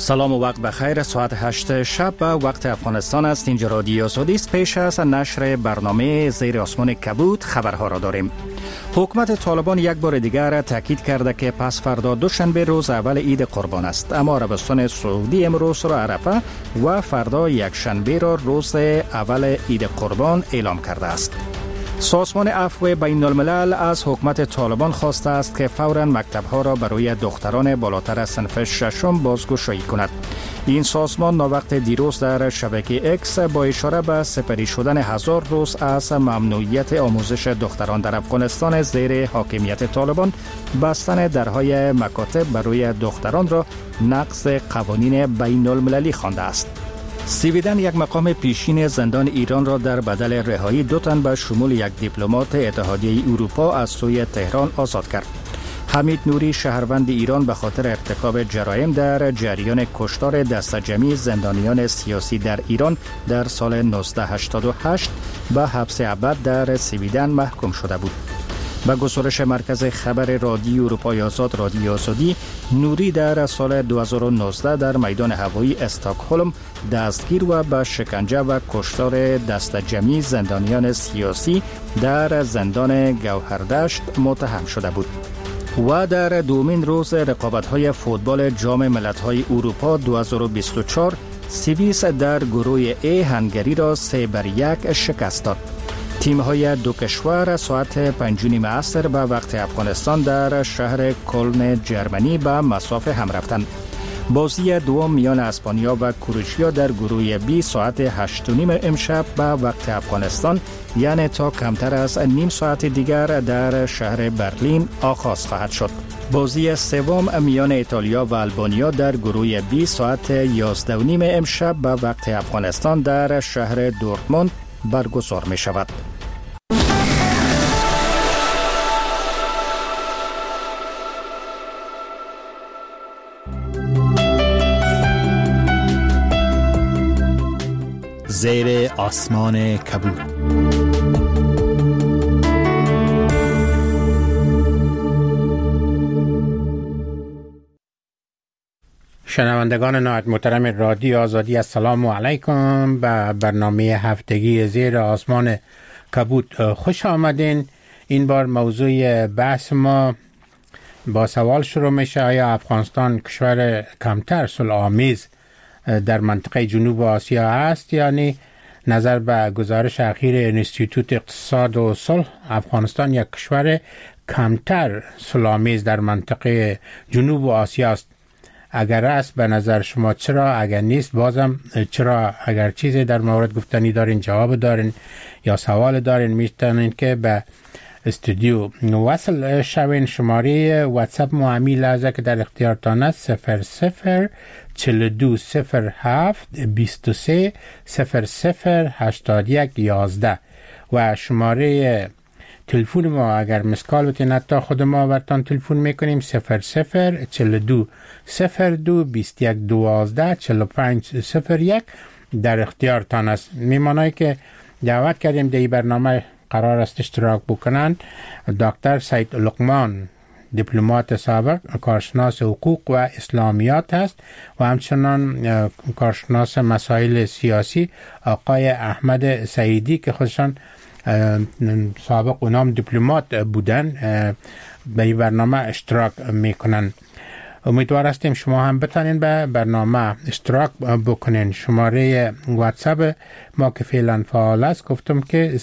سلام و وقت بخیر. ساعت 8 شب به وقت افغانستان است. اینجا رادیو آزادی است. پیش از نشر برنامه زیر آسمان کبود خبرها را داریم. حکومت طالبان یک بار دیگر تاکید کرده که پس فردا دوشنبه روز اول عید قربان است، اما عربستان سعودی امروز را عرفه و فردا یک شنبه را روز اول عید قربان اعلام کرده است. سازمان عفو بین الملل از حکومت طالبان خواسته است که فوراً مکتب‌ها را برای دختران بالاتر صنف ششم بازگشایی کند. این سازمان ناوقت دیروز در شبکه اکس با اشاره به سپری شدن 1000 روز از ممنوعیت آموزش دختران در افغانستان زیر حاکمیت طالبان، بستن درهای مکاتب برای دختران را نقض قوانین بین المللی خوانده است. سویدن یک مقام پیشین زندان ایران را در بدل رهایی 2 تن به شمول یک دیپلمات اتحادیه اروپا از سوی تهران آزاد کرد. حمید نوری شهروند ایران به خاطر ارتکاب جرایم در جریان کشتار دسته‌جمعی زندانیان سیاسی در ایران در سال 1988 به حبس ابد در سویدن محکوم شده بود. با گزارش مرکز خبر رادیو اروپای آزاد رادیو آزادی، نوری در سال 2019 در میدان هوایی استکهلم دستگیر و به شکنجه و کشتار دسته‌جمعی زندانیان سیاسی در زندان گوهردشت متهم شده بود. و در دومین روز رقابت‌های فوتبال جام ملت‌های اروپا 2024 سوئیس در گروه A هنگری را 3-1 شکست داد. تیم‌های دو کشور ساعت 5:30 عصر به وقت افغانستان در شهر کلن جرمنی به مساف هم رفتند. بازی دوم میان اسپانیا و کروشیا در گروه B ساعت 8:30 امشب به وقت افغانستان، یعنی تا کمتر از نیم ساعت دیگر در شهر برلین آغاز خواهد شد. بازی سوم میان ایتالیا و آلبانیا در گروه B ساعت 11:30 امشب به وقت افغانستان در شهر دورتموند برگزار می شود. زیر آسمان کبود. شنوندگان نهایت محترم رادیو آزادی، السلام علیکم. به برنامه هفتگی زیر آسمان کبود خوش آمدین. این بار موضوع بحث ما با سوال شروع میشه: آیا افغانستان کشور کمتر صلح‌آمیز در منطقه جنوب آسیا است؟ یعنی نظر به گزارش اخیر انستیتوت اقتصاد و صلح، افغانستان یک کشور کمتر صلح‌آمیز در منطقه جنوب آسیا است. اگر است به نظر شما چرا؟ اگر نیست بازم چرا؟ اگر چیزی در مورد گفتنی دارین، جواب دارین یا سوال دارین، میتونین که به استودیو وصل شوین. شماره واتساپ معمی لحظه که در اختیارتان است 00420723008111 و شماره تلفن ما اگر مسکال بتین حتی خود ما برتان تلفن میکنیم 004221124501 در اختیارتان است. میمانایی که دعوت کردیم در این برنامه قرار است اشتراک بکنند: دکتر سید لقمان، دیپلمات سابق، کارشناس حقوق و اسلامیات است، و همچنان کارشناس مسائل سیاسی آقای احمد سعیدی که خودشان سابق اونام دیپلمات بودن به این برنامه اشتراک میکنن. امیدوار هستیم شما هم بتانین به برنامه اشتراک بکنین. شماره واتساپ ما که فعلا فعال است گفتم که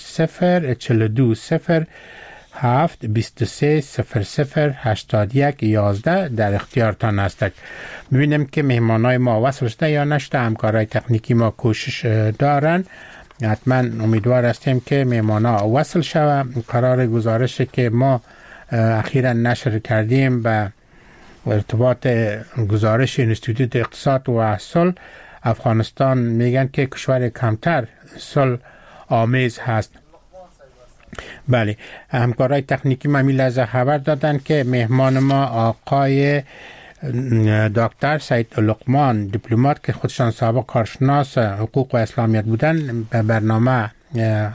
00420723008111 در اختیارتان است. ببینیم که مهمانای ما وصل شده یا نشده. همکارای تکنیکی ما کوشش دارن. حتما امیدوار هستیم که مهمانا وصل شوه. قرار گزارشی که ما اخیرا نشر کردیم به ارتباط گزارش انستیتوت اقتصاد و صلح، افغانستان میگن که کشور کمتر صلح آمیز هست. بله، همکارای تکنیکی ما می لحظه خبر دادن که مهمان ما آقای دکتر سید لقمان، دیپلمات که خودشان سابق کارشناس حقوق و اسلامیات بودن، به برنامه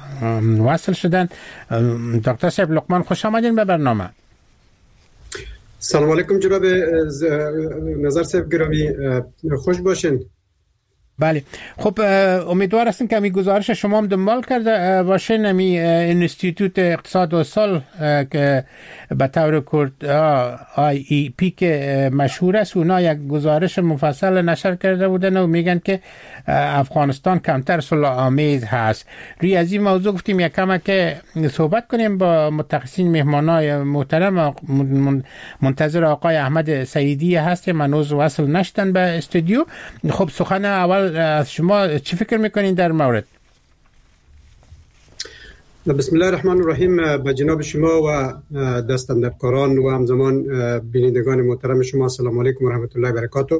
وصل شدن. دکتر سید لقمان خوش آمدین به برنامه. سلام علیکم جناب نظر صاحب گرامی، خوش باشین. بله، خب امیدوار هستم که می گزارش شما هم دنبال کرده باشین. می انستیتوت اقتصاد و صلح که به طور کرد IEP که مشهور است، اونا یک گزارش مفصل نشر کرده بودن و میگن که افغانستان کمتر صلح آمیز هست. روی از این موضوع گفتیم یک کم که صحبت کنیم با متخصصین. مهمانای محترم منتظر آقای احمد سعیدی هست، منوز وصل نشدن به استودیو. خب سخن اول از شما چی فکر میکنین در مورد؟ بسم الله الرحمن الرحیم. به جناب شما و دستاندرکاران و همزمان بینندگان محترم شما سلام علیکم و رحمت الله و برکاته.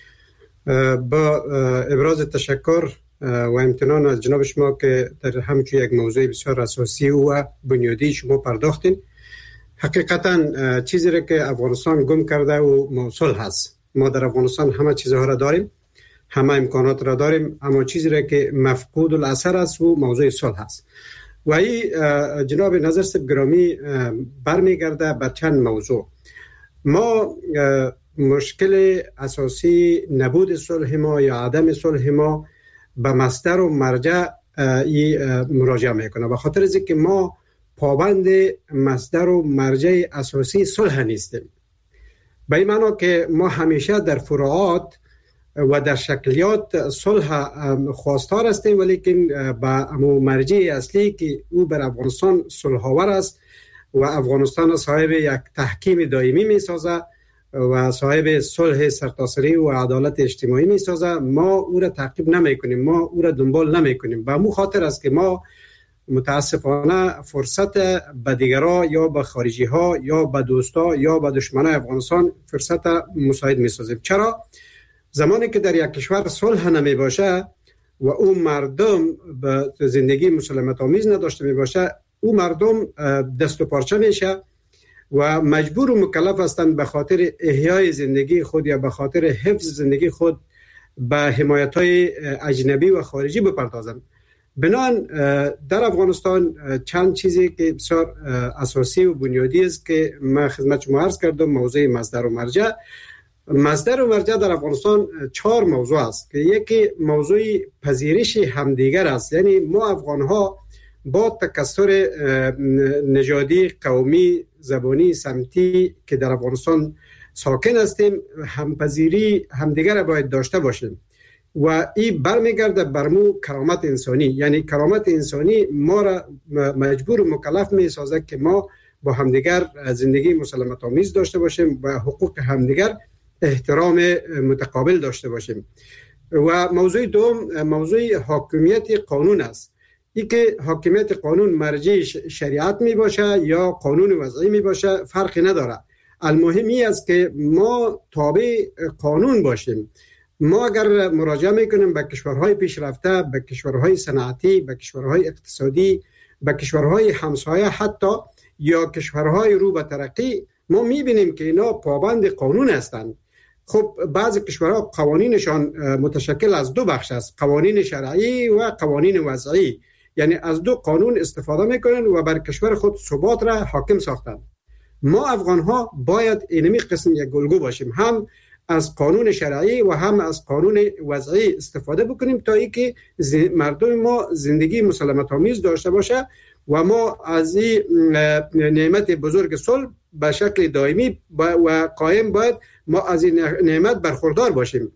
با ابراز تشکر و امتنان از جناب شما که در همچون یک موضوع بسیار اساسی و بنیادی شما پرداختین. حقیقتا چیزی را که افغانستان گم کرده و موصول هست. ما در افغانستان همه چیزها را داریم، همه امکانات را داریم، اما چیزی را که مفقود الاثر است و موضوع صلح است. و این جناب نظر صاحب گرامی برمیگرده به چند موضوع. ما مشکل اساسی نبود صلح ما یا عدم صلح ما به مصدر و مرجع مراجعه میکنه، به خاطر از اینکه ما پابند مصدر و مرجع اساسی صلح نیستیم. به این معنی که ما همیشه در فروعات و در شکلیات صلح خواستار هستیم، ولیکن با مرجع اصلی که او بر افغانستان صلح آور است و افغانستان صاحب یک تحکیم دائمی می سازه و صاحب صلح سرتاسری و عدالت اجتماعی می سازه، ما او را تعقیب نمی کنیم، ما او را دنبال نمی کنیم. به مو خاطر است که ما متاسفانه فرصت به دیگرها یا به خارجی ها یا به دوستا یا به دشمنان افغانستان فرصت مساعد می سازیم. چرا؟ زمانی که در یک کشور صلح نمی باشه و اون مردم به زندگی مسالمت آمیز نداشته می باشه، اون مردم دست و پارچه میشه و مجبور و مکلف هستند به خاطر احیای زندگی خود یا به خاطر حفظ زندگی خود به حمایت های اجنبی و خارجی بپردازند. بنابراین در افغانستان چند چیزی که بسیار اساسی و بنیادی است که من خدمت شما عرض کردم. موضوع مصدر و مرجع. مصدر و مرجع در افغانستان 4 موضوع است که یکی موضوع پذیرش همدیگر است. یعنی ما افغان ها با تکثر نژادی، قومی، زبانی، سمتی که در افغانستان ساکن هستیم، همپذیری همدیگر را باید داشته باشیم و این برمیگرده بر مو کرامت انسانی. یعنی کرامت انسانی ما را مجبور و مکلف می سازد که ما با همدیگر زندگی مسالمت آمیز داشته باشیم و حقوق همدیگر احترام متقابل داشته باشیم. و موضوع دوم موضوع حاکمیت قانون است. ای که حاکمیت قانون مرجع شریعت می باشه یا قانون وضعی می باشه فرقی نداره. المهمی است که ما تابع قانون باشیم. ما اگر مراجعه میکنیم به کشورهای پیشرفته، به کشورهای صنعتی، به کشورهای اقتصادی، به کشورهای همسایه حتی یا کشورهای رو به ترقی، ما میبینیم که اینا پابند قانون هستند. خب بعضی کشورها قوانینشان متشکل از 2 بخش است، قوانین شرعی و قوانین وضعی. یعنی از 2 قانون استفاده میکنن و بر کشور خود ثبات را حاکم ساختن. ما افغان ها باید اینمی قسم یک الگو باشیم، هم از قانون شرعی و هم از قانون وضعی استفاده بکنیم تا اینکه مردم ما زندگی مسالمت آمیز داشته باشه و ما از این نعمت بزرگ صلح به شکل دائمی و قائم باید ما از این نعمت برخوردار باشیم.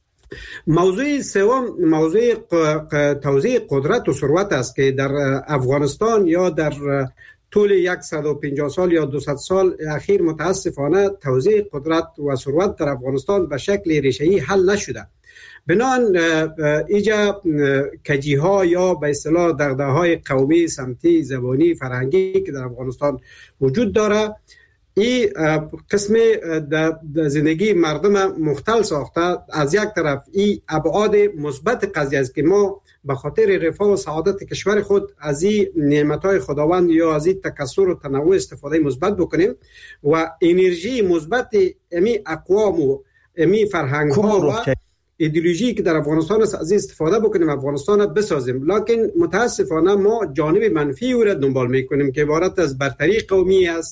موضوع سوم موضوع توزیع قدرت و ثروت است که در افغانستان یا در طول 150 سال یا 200 سال اخیر متاسفانه توزیع قدرت و ثروت در افغانستان به شکل ریشه‌ای حل نشده. بنابراین اینجا کجی‌ها یا به اصطلاح دغدغه‌های قومی، سمتی، زبانی، فرهنگی که در افغانستان وجود داره، این قسم زندگی مردم مختل ساخته. از یک طرف این ابعاد مثبت قضیه است که ما به خاطر رفاه و سعادت کشور خود از این نعمت‌های خداوند یا از این تکثر و تنوع استفاده مثبت بکنیم و انرژی مثبت امی اقوام و امی فرهنگ‌ها و ایدئولوژی که در افغانستان است از استفاده بکنیم، افغانستان را بسازیم. لکن متاسفانه ما جانب منفی او را دنبال میکنیم که عبارت از برتری قومی است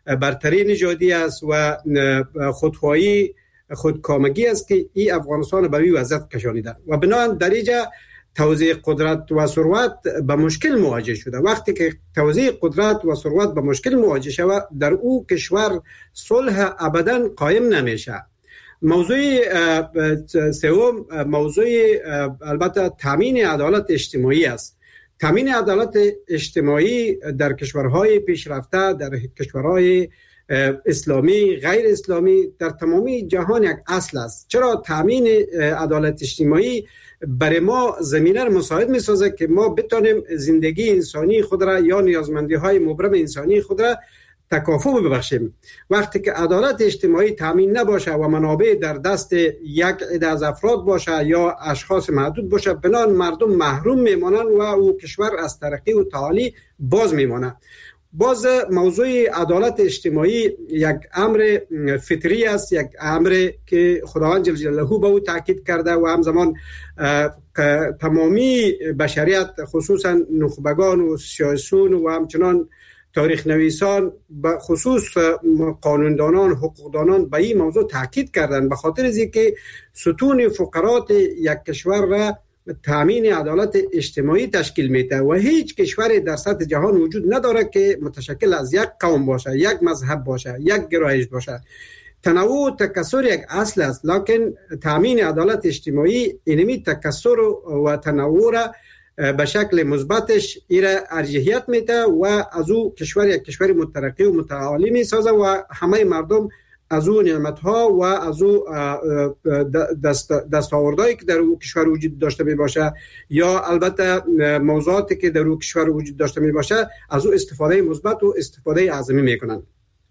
برتری نژادی است و خودخواهی خودکامگی است که این افغانستان به این وضعیت کشانیده و بنابراین در اینجا توزیع قدرت و ثروت به مشکل مواجه شده. وقتی که توزیع قدرت و ثروت به مشکل مواجه شود در او کشور صلح ابدا قایم نمیشه. موضوع سوم موضوع البته تامین عدالت اجتماعی است. تامین عدالت اجتماعی در کشورهای پیشرفته، در کشورهای اسلامی، غیر اسلامی، در تمامی جهان یک اصل است. چرا تامین عدالت اجتماعی برای ما زمینه را مساعد می سازه که ما بتانیم زندگی انسانی خود را یا نیازمندی های مبرم انسانی خود را تکافؤ ببخشیم. وقتی که عدالت اجتماعی تامین نباشه و منابع در دست یک عده از افراد باشه یا اشخاص محدود باشه، بنابراین مردم محروم میمانند و او کشور از ترقی و تعالی باز میماند. باز موضوع عدالت اجتماعی یک امر فطری است، یک امر که خداوند جل جلاله به او تاکید کرده و همزمان تمامی بشریت خصوصا نخبگان و سیاسیون و همچنان تاریخ نویسان به خصوص قانوندانان حقوقدانان به این موضوع تاکید کردند، به خاطر از اینکه ستون فقرات یک کشور را تامین عدالت اجتماعی تشکیل میده و هیچ کشوری در سطح جهان وجود نداره که متشکل از یک قوم باشه، یک مذهب باشه، یک گرایش باشه. تنوع و تکثر یک اصل است، لکن تامین عدالت اجتماعی اینمی تکثر و تنوع را به شکل مثبتش ایره ارجحیت میده و از او کشور یک کشور مترقی و متعالی میسازه و همه مردم از او نعمت‌ها و از او دستاوردهایی که در او کشور وجود داشته می باشه یا البته موضوعاتی که در او کشور وجود داشته می باشه از او استفاده مثبت و استفاده اعظمی میکنند.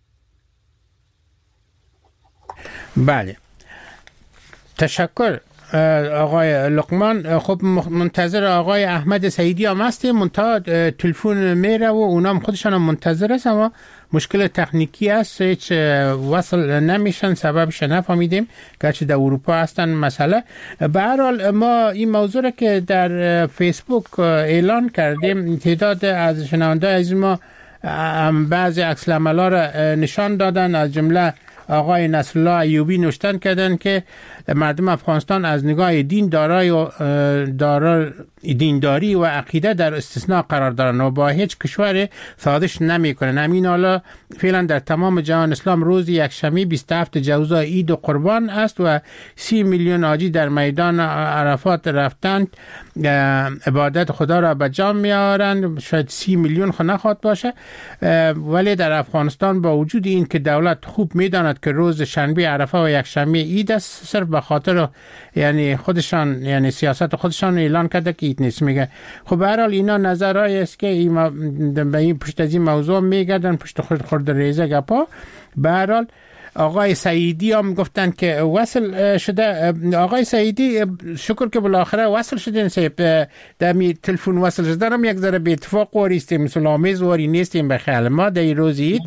بله، تشکر آقای لقمان. خب منتظر آقای احمد سعیدی هم هستیم، منتها تلفن میره و اونام خودشان هم منتظر است اما مشکل تکنیکی است، هیچ وصل نمیشن، سببش نفهمیدیم، گرچه در اروپا هستن مسئله. به هر حال ما این موضوع را که در فیسبوک اعلان کردیم، تعداد از شنونده از ما بعضی عکس العمل‌ها را نشان دادن، از جمله آقای نصرالله ایوبی نوشتن کردن که مردم افغانستان از نگاه دین دینداری و عقیده در استثناء قرار دارن و با هیچ کشور سازش نمیکنن. همین حالا فعلا در تمام جهان اسلام روز یکشنبه 27 جوزا عید و قربان است و 30 میلیون حاجی در میدان عرفات رفتند عبادت خدا را به جا میارند. شاید 30 میلیون خود نخواد باشه، ولی در افغانستان با وجود این که دولت خوب میداند که روز شنبه عرفه و یکشنبه عید است، صرف به خاطر یعنی خودشان یعنی سیاست خودشان اعلان کرده که عید نیست. میگه خب به هر حال اینا نظرهایی است که به این پشت از این موضوع میگردن، پشت خورد ریزه گپا. به هر حال آقای سعیدی هم گفتن که وصل شده. آقای سعیدی شکر که بالاخره وصل شدین، در می تلفن وصل شدن هم یک ذره به اتفاق واریستیم، سلامیز واری نیستیم به خیال ما در روز عید.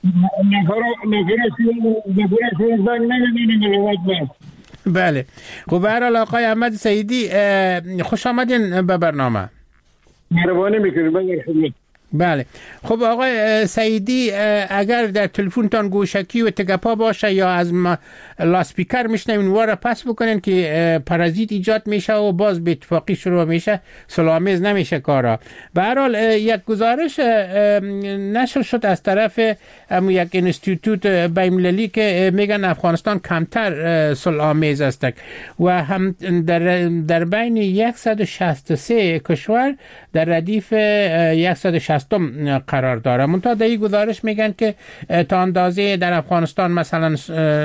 بله خب به هر حال آقای احمد سعیدی خوش آمدین به برنامه. مهربانی میکنید. بله خب آقای سعیدی، اگر در تلفنتان گوشکی و تگپا باشه یا از لاسپیکر میشنوین واره پس بکنین که پارازیت ایجاد میشه و باز به اتفاقی شروع میشه، سلامیز نمیشه کارا. به هر حال یک گزارش نشر شد از طرف یک انستیتوت بین‌المللی که میگن افغانستان کمتر سلامیز است و هم در بین 163 کشور در ردیف 160 قرار داره. منتها در این گزارش میگن که تا اندازه در افغانستان مثلا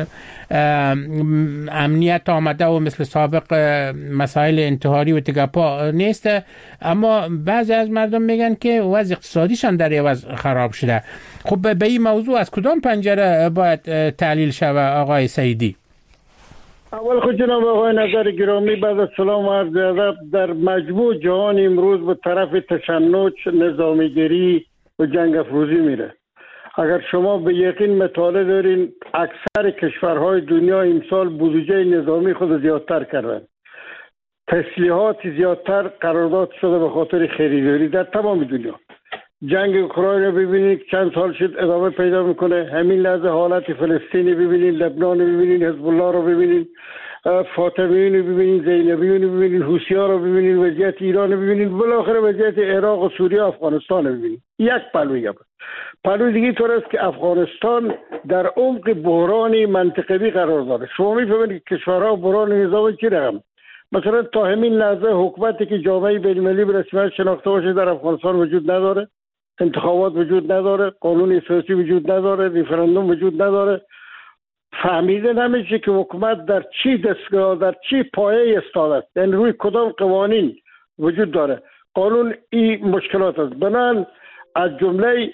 امنیت آمده و مثل سابق مسائل انتحاری و تگپا نیست، اما بعضی از مردم میگن که وضع اقتصادیشان در عوض خراب شده. خب به این موضوع از کدام پنجره باید تحلیل شود آقای سعیدی؟ اول خود جناب آقای نظر گرامی، بعد از سلام و عرض ادب، در مجموع جهان امروز به طرف تشنج، نظامیگری و جنگ افروزی میره. اگر شما به یقین مطالعه دارین اکثر کشورهای دنیا امسال بودجه نظامی خود زیادتر کردن، تسلیحات زیادتر قرارداد شده به خاطر خریداری در تمام دنیا. جنگ اوکراین رو ببینید چند سال شد ادامه پیدا میکنه. همین لحظه حالت فلسطینی ببینید، لبنان رو ببینید، حزب الله رو ببینید، فاطمیین رو ببینید، زینبیین رو ببینید، حوثی‌ها رو ببینید، وضعیت ایران رو ببینید، بالاخره وضعیت عراق و سوریه و افغانستان رو ببینید. یک پلوی دیگه طور است که افغانستان در عمق بحران منطقه‌ای قرار داره. شما می‌فهمید که کشورها بحران نظامی چی رقم؟ مثلا تا همین لحظه حکومتی که جامعه بین‌المللی به رسمیت شناخته باشه در افغانستان وجود نداره، انتخابات وجود نداره، قانون اساسی وجود نداره، ریفرندوم وجود نداره. فهمیده نمیشه که حکومت در چی دستگاه، در چی پایه ایستاده است، یعنی روی کدام قوانین وجود داره. قانون این مشکلات است. بنابراین از جمله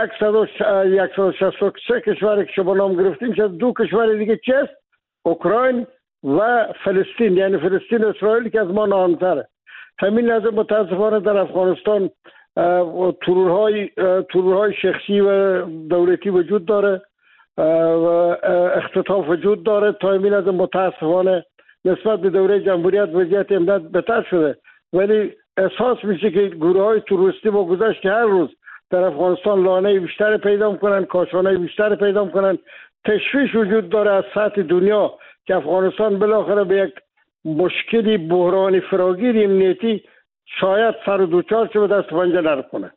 163 کشور که شما نام گرفتین، شاید 2 کشور دیگه چی است؟ اوکراین و فلسطین، یعنی فلسطین و اسرائیل که از ما نامتره. همین لحظه متاسفانه در افغانستان ترورهای شخصی و دولتی وجود داره و اختطاف وجود داره. تا همین لحظه متاسفانه نسبت به دوره جمهوریت وضعیت امنیت بهتر شده، ولی احساس میشه که گروه‌های تروریستی با گذشت هر روز در افغانستان لانه بیشتر پیدا میکنن، کاشانه بیشتر پیدا میکنن. تشویش وجود داره از سطح دنیا که افغانستان بالاخره به یک مشکلی بحرانی فراگیر امنیتی شاید سر و دوچار شه و دست پنجه نرم کنه.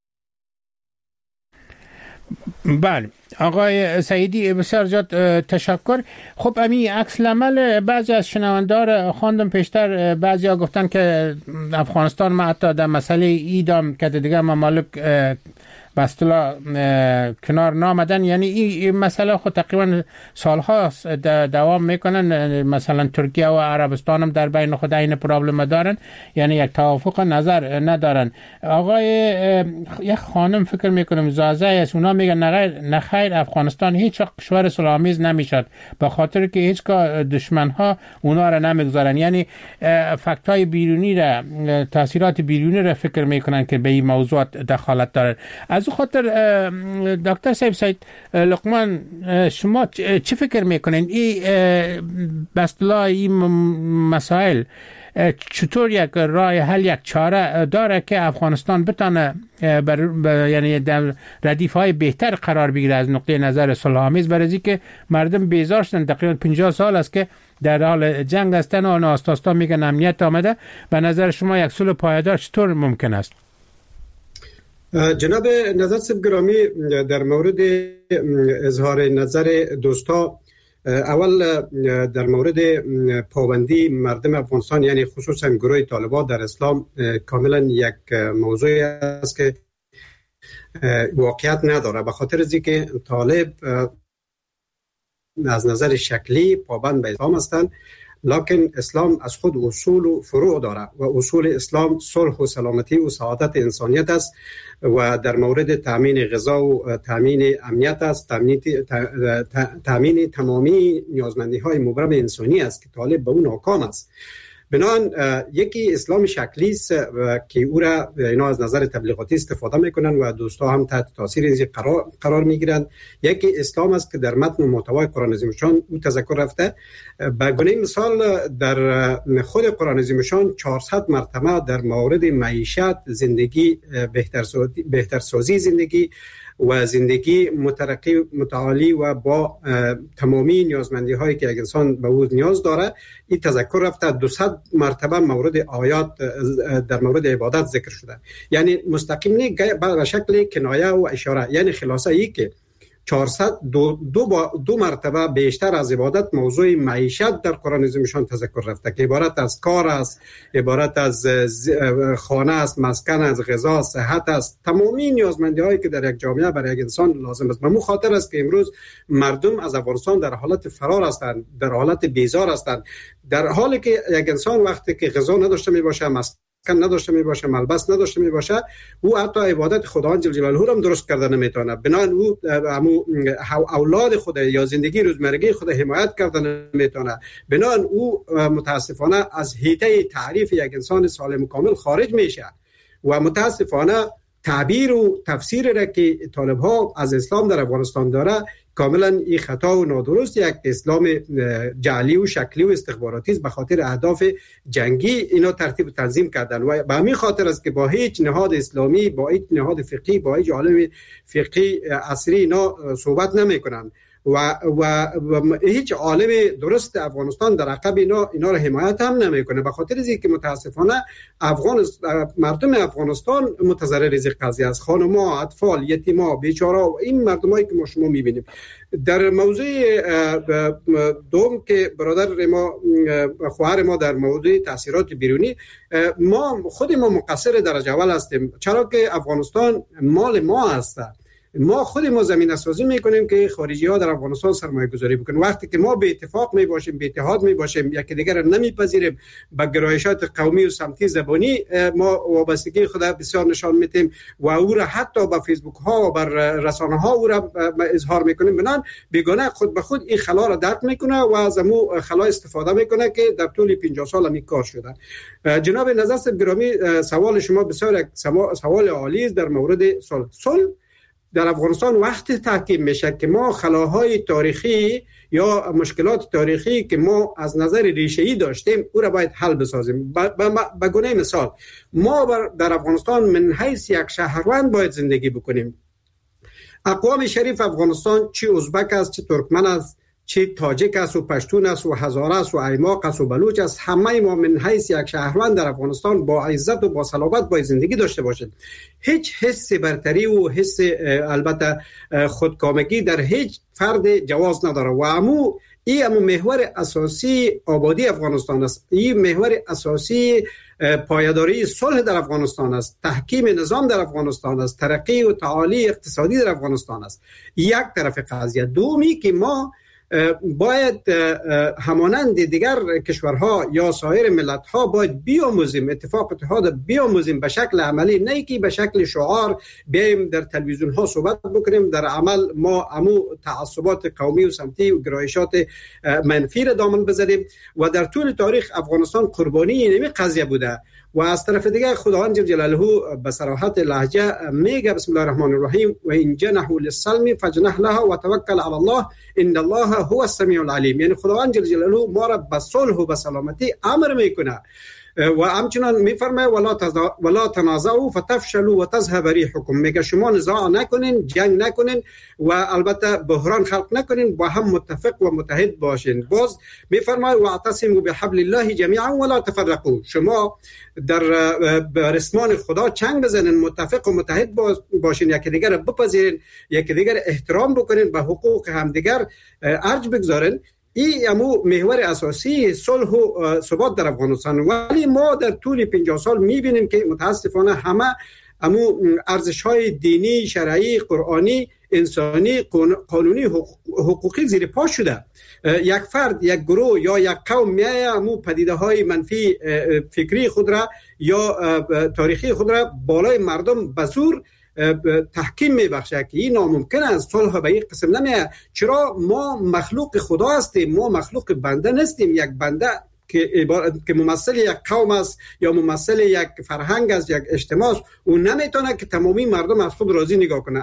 بله آقای سعیدی بسیار زیاد تشکر. خب امی عکس العمل بعضی از شنوندار خواندم پیشتر، بعضی ها گفتن که افغانستان ما حتی در مسئله ایدام که دیگه ممالک بستلا کنار نامدن، یعنی این مسئله خود تقریبا سالها دوام میکنن. مثلا ترکیه و عربستان هم در بین خود این پرابلم دارن، یعنی یک توافق نظر ندارن. آقای یک خانم فکر میکنم زازه است، اونا میگن نه خیر افغانستان هیچ کشور صلح‌آمیز نمیشد به خاطر که هیچ دشمن ها اونا را نمیگذارن، یعنی فکت های بیرونی را، تاثیرات بیرونی را فکر میکنن که به این موضوعات دخالت دارن. از او خاطر دکتر سعید لقمان شما چی فکر میکنین این بستلا این مسائل چطور یک راه حل، یک چاره داره که افغانستان بتونه یعنی در ردیف های بهتر قرار بگیره از نقطه نظر صلح‌آمیز، برای که مردم بیزار شدن. تقریبا 50 سال است که در حال جنگ هستن و ناستاستا میگن امنیت آمده. به نظر شما یک صلح پایدار چطور ممکن است؟ جناب نظر صاحب گرامی، در مورد اظهار نظر دوستا، اول در مورد پابندی مردم افغانستان یعنی خصوصا گروه طالبان در اسلام کاملا یک موضوع است که واقعیت نداره، به خاطر از اینکه طالب از نظر شکلی پابند به اسلام هستند، لکن اسلام از خود اصول و فروع داره و اصول اسلام صلح و سلامتی و سعادت انسانیت است و در مورد تامین غذا و تامین امنیت است، تامین تمامی نیازمندی های مبرم انسانی است که طالب به اون ناکام است. بنابراین یکی اسلام شکلی است که او را اینا از نظر تبلیغاتی استفاده میکنن و دوستا هم تحت تاثیر از قرار میگیرند. یکی اسلام است که در متن و محتوای قرآن عظیم الشان او تذکر رفته. به گونه مثال در خود قرآن عظیم الشان 400 مرتبه در مورد معیشت، زندگی، بهترسازی زندگی و زندگی مترقی متعالی و با تمامی نیازمندی هایی که یک انسان به او نیاز داره این تذکر رفته. 200 مرتبه مورد آیات در مورد عبادت ذکر شده، یعنی مستقیم نه به شکل کنایه و اشاره، یعنی خلاصه ای که 400 دو مرتبه بیشتر از عبادت موضوع معیشت در قرآن عظیمشان تذکر رفته که عبارت از کار است، عبارت از خانه است، مسکن است، غذا، صحت است، تمامی نیازمندی هایی که در یک جامعه برای یک انسان لازم است. به مو خاطر است که امروز مردم از افغانستان در حالت فرار هستند، در حالت بیزار هستند، در حالی که یک انسان وقتی که غذا نداشته می باشه، مسکن نداشته می باشه، ملبس نداشته می باشه، او حتی عبادت خداوند جل جلاله هم درست کرده نمیتونه. بنابراین او اولاد خود یا زندگی روزمرگی خود حمایت کرده نمیتونه. بنابراین او متاسفانه از حیطه تعریف یک انسان سالم و کامل خارج میشه و متاسفانه تعبیر و تفسیر را که طالب ها از اسلام در افغانستان داره کاملا این خطا و نادرست یک اسلام جعلی و شکلی و استخباراتی است. به خاطر اهداف جنگی اینا ترتیب و تنظیم کردن و به همین خاطر است که با هیچ نهاد اسلامی، با هیچ نهاد فقهی، با هیچ عالم فقهی عصری اینا صحبت نمیکنن و هیچ عالم درست افغانستان در عقب اینا را حمایت هم نمیکنه. به خاطر اینکه متاسفانه مردم افغانستان متضرر از قضیه است. خانم‌ها، اطفال، یتیما، بیچاره‌ها، این مردمایی که ما شما می‌بینیم. در موضوع دوم که برادر ما خواهر ما در موضوع تاثیرات بیرونی، ما خود ما مقصر درجه اول هستیم، چرا که افغانستان مال ما است. ما خود ما زمینه سازی میکنیم که خارجی ها در افغانستان سرمایه گذاری بکنن. وقتی که ما به اتفاق می باشیم، به اتحاد می باشیم، یکی دیگر را نمیپذیریم، به گرایشات قومی و سمتی زبانی ما وابستگی خود بسیار نشان میدیم و او را حتی به فیسبوک ها و بر رسانه ها او را اظهار میکنیم، بنان بیگانه خود به خود این خلا را درک میکنه و از امو خلا استفاده میکنه که در طول 50 سال می کار شده. جناب نظر گرامی، سوال شما بسیار سوال عالی است در مورد صلح. در افغانستان وقتی تحکیم میشه که ما خلاهای تاریخی یا مشکلات تاریخی که ما از نظر ریشه‌ای داشتیم او را باید حل بسازیم. به گونه مثال ما در افغانستان من حیث یک شهروند باید زندگی بکنیم. اقوام شریف افغانستان چه ازبک است، چه ترکمن است، چه تاجیک است و پشتون است و هزاره است و ایماق است و بلوچ است، همه ما من حیث یک شهروند در افغانستان با عزت و با صلابت باید زندگی داشته باشیم. هیچ حس برتری و حس البته خودکامگی در هیچ فرد جواز نداره و امو محور اساسی آبادی افغانستان است. این محور اساسی پایداری صلح در افغانستان است، تحکیم نظام در افغانستان است، ترقی و تعالی اقتصادی در افغانستان است. یک طرف قضیه. دومی که ما باید همانند دیگر کشورها یا سایر ملت‌ها باید بیاموزیم، اتفاق اتحاد بیاموزیم به شکل عملی، نه که به شکل شعار بیایم در تلویزیون‌ها صحبت بکنیم، در عمل ما امو تعصبات قومی و سمتی و گرایشات منفی را دامن بزنیم و در طول تاریخ افغانستان قربانی این قضیه بوده. و از طرف دیگر خداوند جل جلاله به صراحت لهجه میگه بسم الله الرحمن الرحیم و ان جنحوا للسلم فاجنح لها وتوکل علی الله ان الله هو السمیع العلیم. یعنی خداوند جل جلاله ما را به صلح و به سلامتی امر میکنه و همچنان میفرماید ولا تنازعوا فتفشلوا وتذهب ريحكم. میگه شما نزاع نکنین، جنگ نکنین و البته بحران خلق نکنین، با هم متفق و متحد باشین. باز میفرماید واعتصموا بحبل الله جميعا ولا تفرقوا. شما در رسمان خدا چنگ بزنین، متفق و متحد باشین، یکی دیگر بپذیرین، یکی دیگر احترام بکنین، به حقوق همدیگر ارج بگذارین. این امو محور اساسی صلح و ثبات در افغانستان. ولی ما در طول 50 سال میبینیم که متاسفانه همه امو ارزش‌های دینی، شرعی، قرآنی، انسانی، قانونی، حقوقی زیر پا شده. یک فرد، یک گروه یا یک قوم میایه امو پدیده‌های منفی فکری خود را یا تاریخی خود را بالای مردم به زور تحکیم میبخشه که این ناممکن است. صلح به این قسم نمیه. چرا؟ ما مخلوق خدا هستیم، ما مخلوق بنده نیستیم. یک بنده که ممثل یک قوم است یا ممثل یک فرهنگ است، یک اجتماع است، او نمیتونه که تمامی مردم از خود راضی نگاه کنه.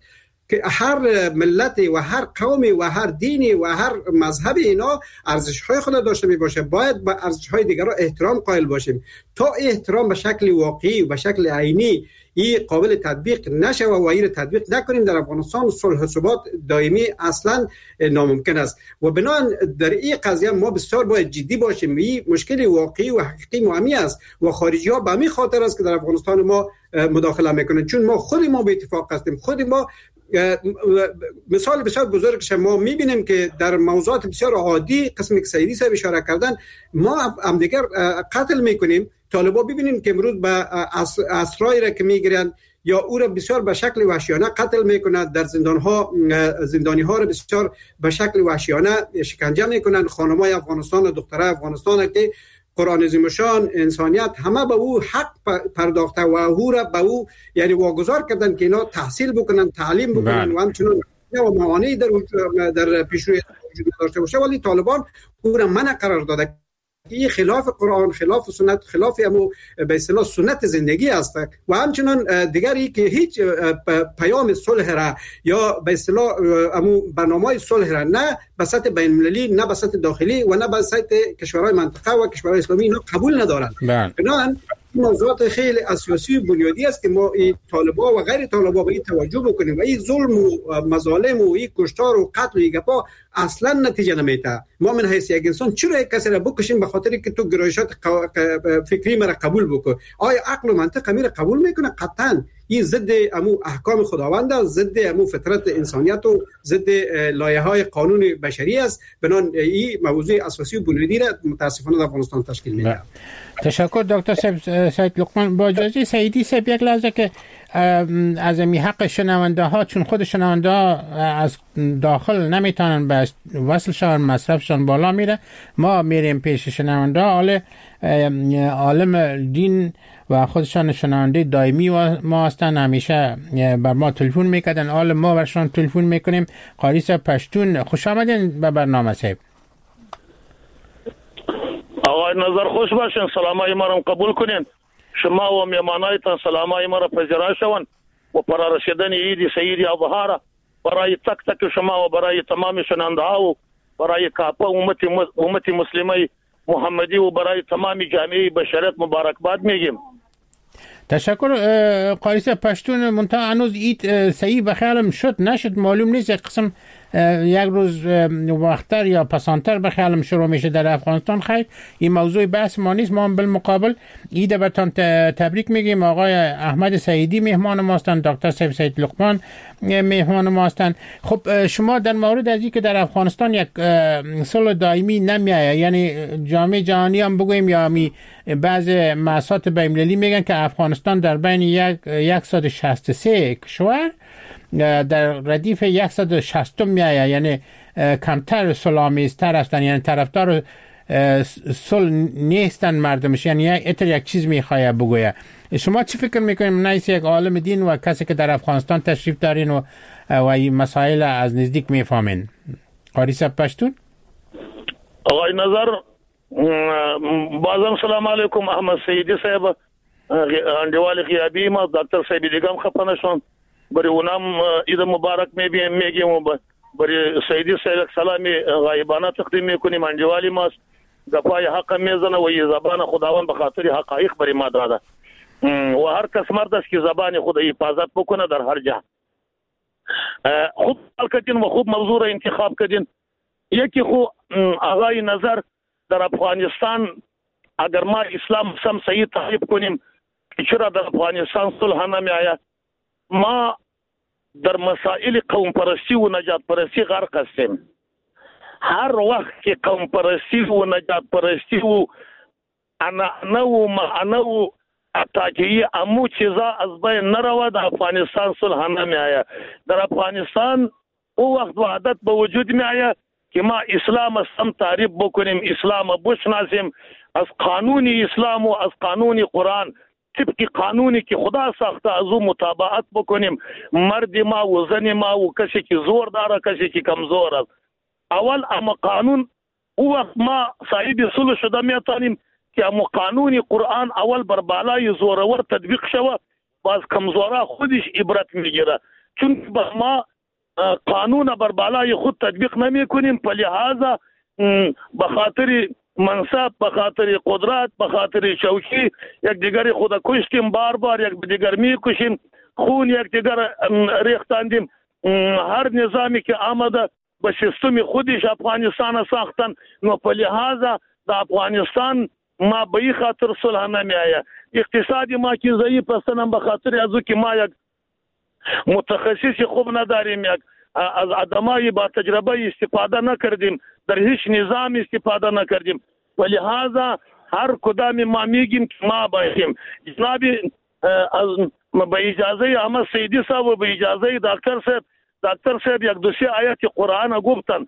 هر ملت و هر قومی و هر دینی و هر مذهب اینا ارزش‌های خود داشته میباشه. باید به ارزش‌های دیگر را احترام قائل باشیم. تا احترام به شکل واقعی و به شکل عینی این قابل تطبیق نشه و این را تطبیق نکنیم، در افغانستان صلح و ثبات دائمی اصلا ناممکن است. و بنابراین در این قضیه ما بسیار باید جدی باشیم. این مشکل واقعی و حقیقی مهمی است و خارجی ها به همین خاطر است که در افغانستان ما مداخله میکنن، چون ما خود ما به اتفاق هستیم. خود ما مثال بسیار بزرگش ما میبینیم که در موضوعات بسیار عادی، قسمی که سیدی صاحب اشاره کردن، ما هم دیگر قتل میکنیم. طالبا ببینیم که امروز به اسرایی را که میگیرن یا او را بسیار به شکل وحشیانه قتل میکنند، در زندانی ها را بسیار به شکل وحشیانه شکنجه میکنند. خانمای افغانستان و دخترای افغانستان که قرآن عظیم شان، انسانیت همه به او حق پرداخته و او را به او یعنی واگذار کردن که اینا تحصیل بکنن، تعلیم بکنن و همچنان و موانعی در پیشروی وجود داشته باشه، ولی طالبان او را منع قرار داده این خلاف قرآن، خلاف سنت، خلاف به اصطلاح سنت زندگی است. و همچنان دیگری که هیچ پیام صلح را یا به اصطلاح برنامه صلح را نه به سطح بین المللی، نه به سطح داخلی و نه به سطح کشورهای منطقه و کشورهای اسلامی اینا قبول ندارند. بنابراین موضوعات خیلی اساسی و بنیادی است که ما این طالبا و غیر طالبا به این توجه بکنیم و این ظلم و مظالم و این کشتار و قتل و این گپا اصلا نتیجه نمیده. ما من حیث یک انسان چرا یک کسی را بکشیم به خاطر که تو گرایشات فکری مرا قبول بکن؟ آیا عقل و منطق میره قبول میکنه؟ قطعا این ضد احکام خداوند است، ضد فطرت انسانیت و ضد لایحه‌های قانون بشری است. بنابراین این موضوع اساسی و بنیادی را متاسفانه در افغانستان تشکیل میده. تشکر دکتر سید لقمان. با اجازه سیدی صاحب یک لحظه که از می حق شنونده ها، چون خود شنونده ها از داخل نمیتونن به وصلشان مصرفشان بالا میره، ما میریم پیش شنونده ها. عالم دین و خودشان شنونده دائمی ما هستن، همیشه بر ما تلفن میکردن، حال ما برشان تلفن میکنیم. قاری صاحب پشتون، خوش آمدین به برنامه صاحب. آقای نظر خوش باشین، سلامای ما را قبول کنین. شما و میمانایتان سلامای ما را پذیرا شون و برای رسیدن عید سعید اضحا برای تک تک شما و برای تمام شنونده ها و برای کافه امت مسلمه محمدی و برای تمام جامعه بشریت مبارکباد میگیم. تشکر قاری صاحب پشتون. منتها هنوز عید صحیح به خیالم شد نشد، معلوم نیست. یک قسم یک روز وقتر یا پسانتر به خیالم شروع میشه در افغانستان. خیر، این موضوع بحث ما نیست. ما هم بالمقابل عید برتان تبریک میگیم. آقای احمد سعیدی مهمان ما هستند، دکتر سید لقمان مهمان ما هستند. خب شما در مورد از این که در افغانستان یک صلح دائمی نمیآید، یعنی جامعه جهانی هم بگویم یا بعض مؤسسات بین‌المللی میگن که افغانستان در بین 163 کشور در ردیف 160 میآید، یعنی کمتر صلح‌آمیزتر هستند، یعنی طرفدار صلح نیستن مردمش، یعنی یک چیز میخواد بگوید. شما چی فکر میکنید؟ نایس یک عالم دین و کسی که در افغانستان تشریف دارین و این مسائل از نزدیک میفهمین. قاری صاحب پشتون. آقای نظر بازم سلام علیکم. احمد سیدی صاحب انډیوال غیابی ما دکتر صاحب دیگه هم خپنه شون برای اونم عید مبارک میگیم و برای سیدی صاحب سلامی غایبانه تقدیم میکنیم. انډیوالی ما گپای حق میزنه و ی زبان خداوند به خاطر حقایق برای ما داده و هر کس مرد است که زبان خود حفاظت بکنه در هر جا. خوب حل کردین و خوب موضوع را انتخاب کردین. یکی خو آقای نظر در افغانستان اگر ما اسلام سم صحیح تعریف کنیم چرا در افغانستان صلح نمیآید؟ ما در مسائل قوم پرستی و نجات پرستی غرق هستیم. هر وقت که قوم پرستی و نجات پرستی و انا و معنا و اتاکی امو چیزا از بین نرود، افغانستان صلح نمیآید. در افغانستان او وقت و عادت به وجود میآید که ما اسلام سم تعریف بکنیم، اسلام بشناسیم، از قانون اسلام و از قانون قرآن طبق قانونی که خدا ساخته از او مطابقت بکنیم. مرد ما و زن ما و کسی که زور داره کسی که کمزور است. اول اما قانون او وقت ما صاحب صلح شده میتونیم که اما قانون قرآن اول بر بالای زورور تطبیق شوه، باز کمزورا خودش عبرت میگیره. چون ما قانون بر بالای خود تطبیق نمی کنیم، په لحاظا به خاطر منصب، به خاطر قدرت، به خاطر شوکی یک دیگر خود کشتیم، بار بار یک دیگر می کشیم، خون یک دیگر ریختاندیم. هر نظامی که آمده به سیستم خودش افغانستان ساختن، نو په لحاظا د افغانستان ما به این خاطر صلح نمی آید. اقتصادی ما که ضعیف هستن به خاطر از که ما یک متخصص خوب نداریم، یک از آدمای با تجربه استفاده نکردیم، در هیچ نظام استفاده نکردیم. ولهذا هر کدام ما میگیم که ما باشیم. جناب به اجازه احمد سیدی صاحب و به اجازه دکتر صاحب یک دو سه آیات قرآن گفتن.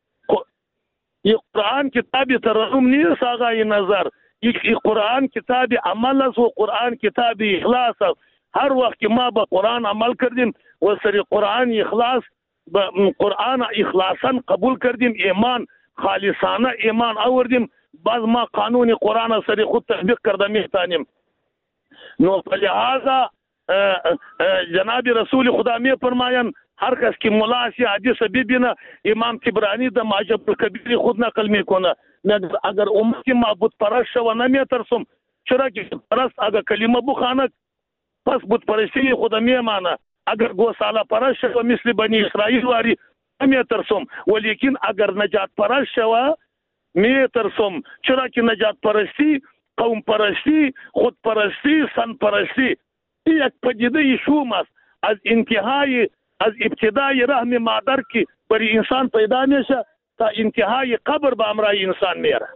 این قرآن کتاب ترحم نیست آقای نظر، این قرآن کتاب عمل است و قرآن کتاب اخلاص است. هر وقت که ما به قرآن عمل کردیم و سری قرآن اخلاص به قرآن اخلاصا قبول کردیم، ایمان خالصانه ایمان آوردیم، باز ما قانون قرآن سری خود تطبیق کرده میتانیم. نو لہذا جناب رسول خدا می فرمایند هر کس که ملاسی حدیث ببینه، امام طبرانی در معجم الکبیر خود نقل میکنه، اگر امتی معبود پرست شو نمیترسم، چرا که پرست اگر کلمه بخواند پس بود پرستی خدا میمانه، اگر گوساله پرست شو مثل بنی اسرائیل واری نمیترسم، ولیکن اگر نجات پرست شو میترسم، چرا که نجات پرستی، قوم پرستی، خود پرستی، سن پرستی یک پدیده شوم است از ابتدای رحم مادر که برای انسان پیدا میشه تا انتهای قبر به همراه انسان میره.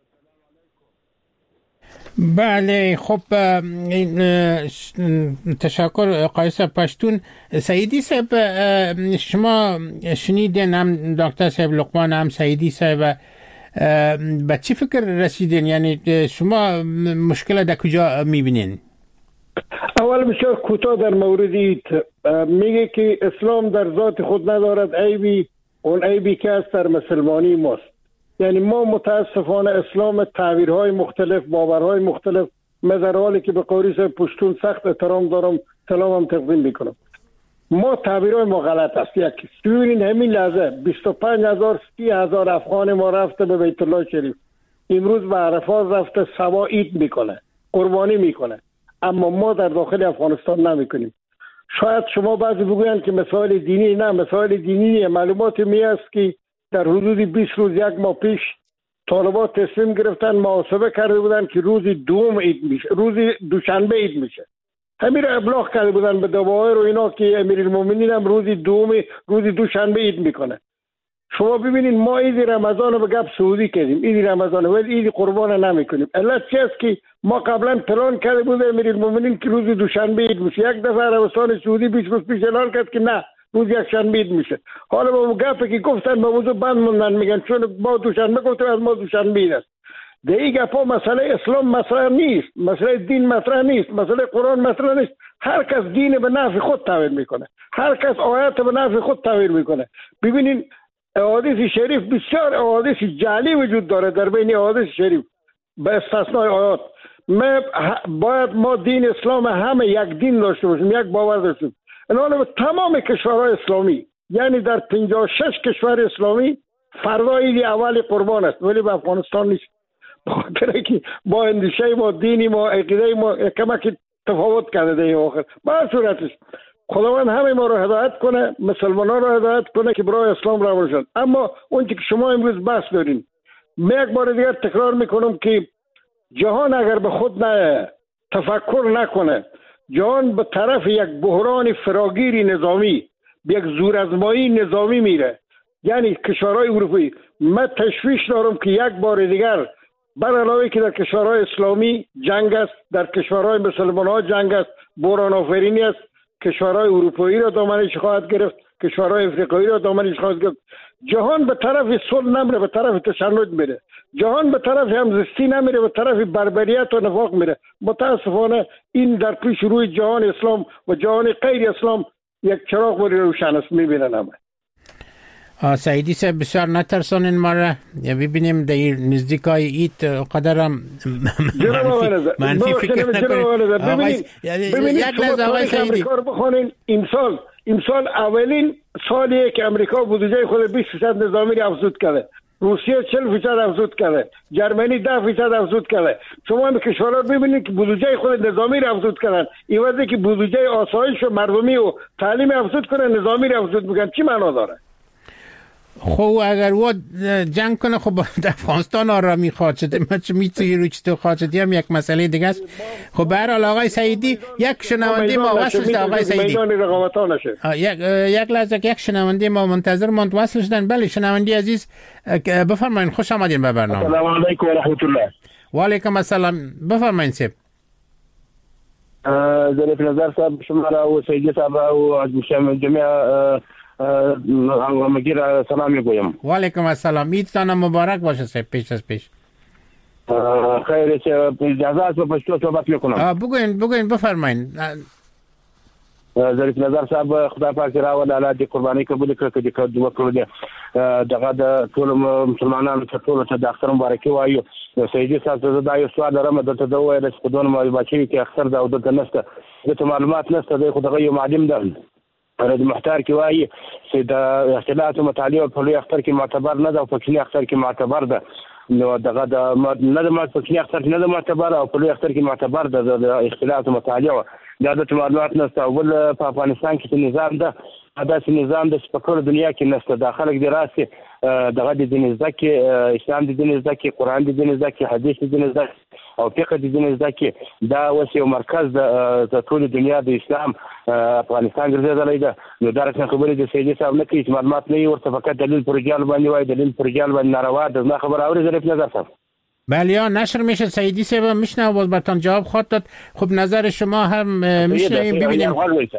بله خب تشکر قایص پشتون. سعیدی صاحب شما شنیدین هم دکتر صاحب لقمان هم سعیدی صاحب به چی فکر رسیدین؟ یعنی شما مشکل در کجا میبینین؟ اول بسیار کوتاه در موردی میگه که اسلام در ذات خود ندارد عیبی، اون عیبی که است در مسلمانی ماست. یعنی ما متاسفانه اسلام تعبیرهای مختلف، باورهای مختلف، در حالی که به قاری صاحب پشتون سخت احترام دارم، سلامم تقدیم میکنم، ما تعبیرهای ما غلط است. یکی ببینید همین لحظه 25,000 30,000 افغان ما رفته به بیت الله شریف، امروز به عرفات رفته سوا عید میکنه، قربانی میکنه، اما ما در داخل افغانستان نمیکنیم. شاید شما بعضی بگویند که مسائل دینی، نه مسائل دینی معلوماتی می است که در حدود 20 روز یک ماه پیش طالبان تصمیم گرفتن، محاسبه کرده بودن که روز دوم عید میشه، روز دوشنبه عید میشه، همین را ابلاغ کرده بودن به دوایر و اینا که امیرالمومنین هم روز دوشنبه عید میکنه. شما ببینید ما عید رمضان رو به گپ سعودی کردیم، عید رمضان، ولی عید قربان نمیکنیم. علت چی است که ما قبلا پلان کرده بود امیرالمومنین که روز دوشنبه عید میشه، یک دفعه عربستان سعودی 20 روز پیش اعلان کرد که نه روز یک شنبه عید میشه. حالا با گپی که گفتن به موضوع بند موندن، میگن چون ما دوشنبه گفتیم از ما دوشنبه عید است. دیگه گپا مسئله اسلام مطرح نیست، مسئله دین مطرح نیست، مسئله قرآن مطرح نیست. هر کس دین به نفع خود تعبیر میکنه، هر کس آیات به نفع خود تعبیر میکنه. ببینید احادیث شریف بسیار احادیث جعلی وجود داره در بین احادیث شریف به استثنای آیات. باید ما دین اسلام همه یک دین داشته باشیم، یک باور داشته باشیم. الان تمام کشورهای اسلامی، یعنی در 56 کشور اسلامی فردا عید اول قربان است، ولی به افغانستان نیست. بخاطر که با اندیشه ما، دینی ما، عقیده ما کمک تفاوت کرده در آخر. با صورتش خداوند همه ما رو هدایت کنه، مسلمانان رو هدایت کنه که برای اسلام را باشند. اما اون که شما امروز بحث دارین، من یک بار دیگر تکرار میکنم که جهان اگر به خود تفکر نکنه، جهان به طرف یک بحران فراگیر نظامی، یک زورآزمایی نظامی میره. یعنی کشورهای اروپایی، من تشویش دارم که یک بار دیگر بر علاوه که در کشورهای اسلامی جنگ است، در کشورهای مسلمان‌ها جنگ است، بحران آفرینی است، کشورهای اروپایی را دامنش خواهد گرفت، کشورهای افریقایی را دامنش خواهد گرفت. جهان به طرف صلح نمیره، به طرف تشنج میره. جهان به طرف همزیستی نمیره، به طرف بربریت و نفاق میره. متاسفانه این در پیش روی جهان اسلام و جهان غیر اسلام یک چراغ بری روشن است، میبینن همه. سعیدی صاحب بسیار نترسانین ما را، ببینیم در نزدیکای ایت قدرم منفی فکر نکنید. یک لحظه آقای سعیدی، امسال اولین سالیه که امریکا بودجه خود 20% نظامی را افزود کرده، روسیه 40% افزود کرده، جرمنی 10% افزود کرده. شما هم کشورها ببینید که بودجه خود نظامی را افزود کردن، این وقتی که بودجه آسایش و مردمی و تعلیم افزود کنه، نظامی را افزود میکنن. چی معنا داره؟ خب اگر و جنگ کنه، خب افغانستان آرامی خواهد شد، ما چه میتونی روی چطور خواهد شد، هم یک مسئله دیگه است. خب به هر حال آقای سعیدی، یک شنونده ما وصل شد. آقای سعیدی یک لحظه، یک شنونده ما منتظر ماند وصل شدن. بله شنونده عزیز بفرمایید، خوش آمدین به برنامه. السلام علیکم و رحمت الله. و علیکم السلام، بفرمایید صاحب. ظریف نظر صاحب شما را و سعیدی صاحب و از جميع مگیر سلام میگویم. و علیکم السلام، عیدتان مبارک باشه صاحب. پیش از پیش خیر، اجازه است به پشتو صحبت میکنم. بگوین بفرمایید. ظریف نظر صاحب خدای پاک راول الله دې قرباني قبول کړي چې وکړو دې دغه د ټول مسلمانانو ټول ته د اختر مبارکي وایو. سیدي صاحب ته دا یو سوال لرم دلته دا وایي چې خدونه مې بچی کې اختر دا د نسته د معلومات نسته د خدای یو معلم ده رد محتار کې وایي چې د اختلاط مطالعه په لوی اختر کې معتبر نه ده او په کلی اختر کې معتبر ده. نو دغه د نه د په کلی اختر کې نه ده معتبر او په لوی اختر کې معتبر ده د اختلاط مطالعه دا د معلومات نسته. اول په افغانستان کې نظام ده داسې نظام د سپکړو دنیا کې نسته. دا خلک د راسي دغه د دین زکه اسلام د دین زکه قران د دین زکه حدیث د دین زکه او فقه د دین زکه دا وسیو مرکز د ټول دنیا د اسلام افغانستان ګرځېدلې ده. نو دا رسمه خبره د سیدي صاحب نه کوي معلومات نه ورته فقط دلیل پرجال باندې وای دلیل پرجال باندې ناروا ده. نه خبر اوري ظریف نظر صاحب. بله یا نشر میشه سیدی صاحب میشنه باز براتون جواب خواهد داد. خب نظر شما هم میشنیم ببینیم.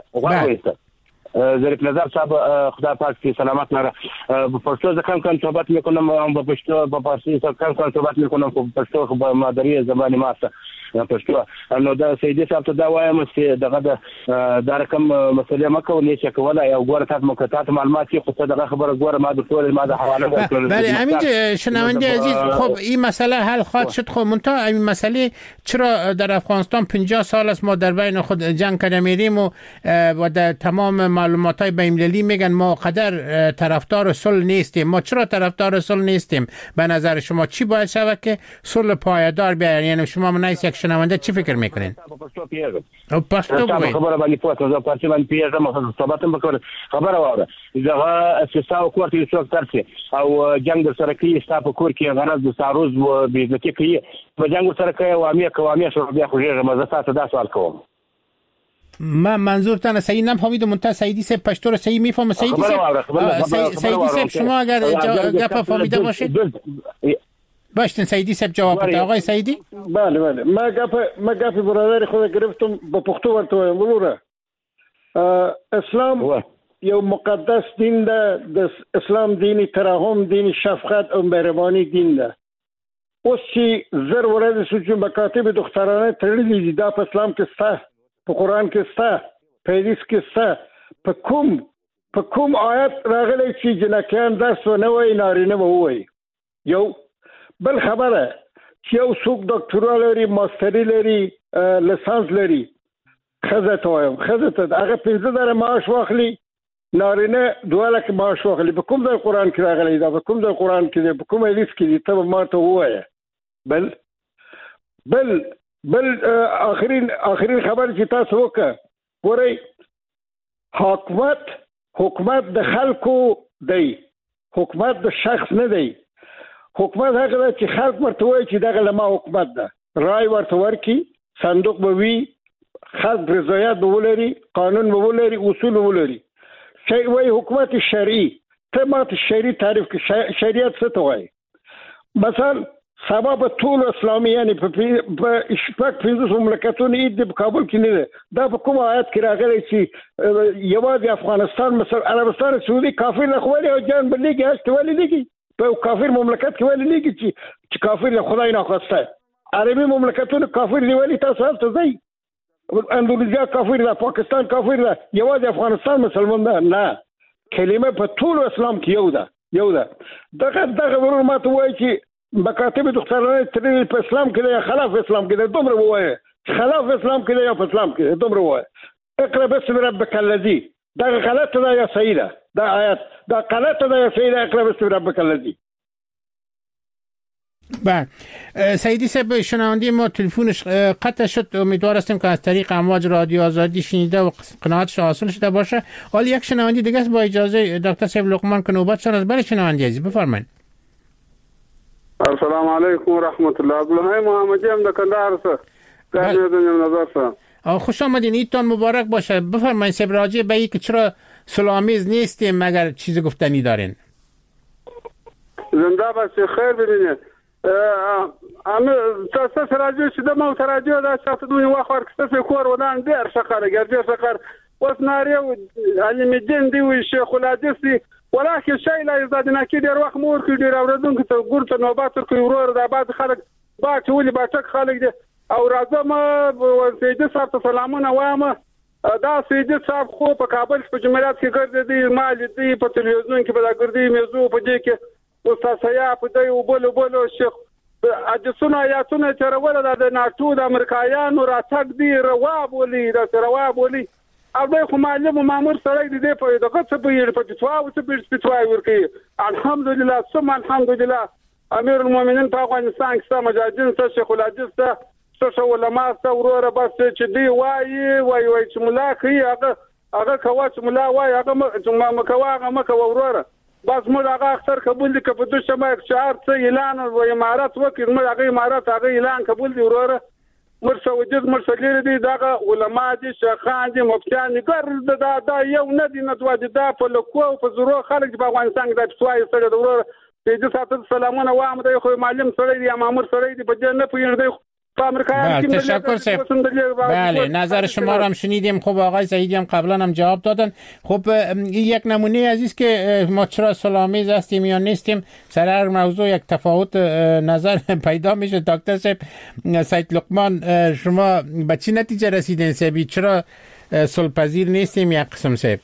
ظریف نظر صاحب خدا پاک کی سلامت نره پښتو ځکه کوم صحبت میکنم په پښتو په فارسی څخه کوم صحبت میکنم په پښتو په مادری زبان ماسته پښتو. نو دا سیدی صاحب ته دا وایم چې دغه د رقم مسلې مکو نه چې کوله یو ګور تاسو مکتات معلومات خو څه دغه خبره ګور ما د ټول ما د حواله بله همین شنونده عزیز. خب این مسئله حل خواهد شد. خب منتها این مسئله چرا در افغانستان 50 سال است ما در بین خود جنگ کرده میریم و در تمام معلوماتای بین‌المللی میگن ما قدر طرفدار صلح نیستیم. ما چرا طرفدار صلح نیستیم؟ به نظر شما چی باید شود که صلح پایدار بیاید؟ یعنی شما منایس یک شنونده چی فکر میکنین؟ پښتو بگوید. خبره باندې پوهه زه پارچې باندې پیژنم صحبتم وکړ خبره واوره دغه اساسا او کوټ یو څوک ترسي او جنگ سره کې ستا په کور کې غرض د ساروز و بیزتی کوي په جنگ سره کوي وامیه شو بیا خو یې مزه تاسو دا سوال کوم. من منظورتان صحیح نفهمید منتها سیدی صاحب پشتو رو صحیح میفهمه. سیدی صاحب شما اگر گپ فهمیده باشید باشین سیدی صاحب جواب بده. آقای سیدی بله ما گپ برادر خود گرفتم با پښتو ورته وروره. اسلام یو مقدس دین ده. د اسلام دین ترحم دین شفقت او مهربانی دین ده. اوس چې زر ورځې سوچ مکاتب دخترانه تړلې دي دا په اسلام کې سته په قران کې سته په حدیث کې سته په کوم آیت راغلی چې جنکیان درس و نه وایي نارینه به ووایي. یو بل خبره چې یو څوک ډاکټرا لري ماستري لري لسانس لري ښځه ته وایم ښځه ته هغه 15,000 معاش واخلي نارینه 2 لک معاش واخلي. په کوم ځای قران کې راغلی دا په کوم ځای قران کې دی په کوم حدیث کې دی ته ما ته ووایه. بل آخرین خبر چې تاسو وکړه ګورئ حکومت د خلکو دی حکومت د شخص نه دی. حکومت هغه ده چې خلک ورته وایي چې دغه لما حکومت ده رای ورته ورکړي صندوق به وي خلک رضایت به ولري قانون به ولري اصول به ولري. وایي حکومت شرعي ته ماته شرعي تعریف کړي شریعت څه ته وایي. مثلا سبا په ټول اسلامي یعنی په شپږ 15 مملکتونو یې د کابل کې نه ده. دا په کوم آیت کې راغلی چې یوازې افغانستان مثلا عربستان سعودي کافر نه خوالي او جان بلېږي هست ولې لګي په کافر مملکت کې ولې لګي چې کافر له خدای نه خواسته عربي مملکتونو کافر دی ولې تاسو هلته ځئ اندونیزیا کافر ده پاکستان کافر ده یوازې افغانستان مسلمان ده نه کلمه په ټول اسلام کې یو ده. دغه ورور ماته وایي چې مکاتب دخترانه ترې په اسلام کې دی خلاف اسلام کې دی دومره وایي خلاف اسلام کې دی یا په اسلام کې دی دومره وایي. اقرا بسم ربک الذی دا غلط ده یا صحیح ده دا آیت دا غلط ده یا صحیح ده اقرا بسم ربک الذی. بله سیدی صاحب شنونده ما تلفنش قطع شد. امیدوار هستیم که از طریق امواج رادیو آزادی شنیده و قناعتش حاصل شده باشه. حالا یک شنونده دیگه است با اجازه دکتر صاحب لقمان که نوبتشان است. بله شنونده عزیز بفرمایید. السلام علیکم و رحمت الله. عبدالحی محمدی هم در کندهار است. خوش آمدین. عیدتان مبارک باشه. بفرمایید صاحب راجع به اینکه چرا صلح‌آمیز نیستیم مگر چیز گفتنی دارین. زنده باشید خیر ببینید. تاسو راځي چې د مو تراجو دا چې دوی واخور کسته کور ودان ډیر شقره ګرځي شقر اوس ناریو علي مدین دی وی شیخ الحدیث ولکه شی لا یزادنا کې ډیر وخت مور کې ډیر اوردونکو ته ګورته نوبات کوي ورور د آباد خلک با ټولي باټک خلک دي او راځم سیدي صاحب ته سلامونه وایم دا سیدی صاحب خو په کابل په جمهوریت کې ګرځېدي، ما لیدي په تلویزیون کې به دا ګرځي موضوع په دې کې استاد سیاف دی او بل شیخ اجسونه آیاتونه چرول د ناتو د امریکایانو راتګ دی رواب ولي د رواب ولي او د خو معلم مامور سره دې په دغه څه په فتوا او څه فتوا ورکي. الحمدلله ثم الحمدلله امیر المؤمنین په افغانستان کې مجاهدین ته شیخ الحدیث ته څه علماء ته وروره بس چې دی وای چې مولا کوي هغه کوا چې مولا وای هغه مکوا هغه مکوا وروره بس موږ هغه اختر قبول دي که په دوه شمه شعار څه اعلان او امارات وکړي موږ هغه امارات هغه اعلان قبول دي وروره مرسه وجود مرسه لري دي دا علماء دي شیخان دي مفتیان دي ګر دا یو نه دي نه دوه دي دا په لکو او په زورو خلک په افغانستان کې د فتوای سره وروره دې ساتل سلامونه وام دی خو معلم سره دي مامور سره دي په جنه پوینده تشکر صاحب. بله نظر شما رو هم شنیدیم. خب آقای زهیدی هم قبلا هم جواب دادن. خب یک نمونه عزیز که ما چرا صلح‌آمیز هستیم یا نیستیم سر هر موضوع یک تفاوت نظر پیدا میشه. دکتر صاحب سید لقمان شما به چی نتیجه رسیدین صاحبی چرا صلح پذیر نیستیم یک قسم صاحب؟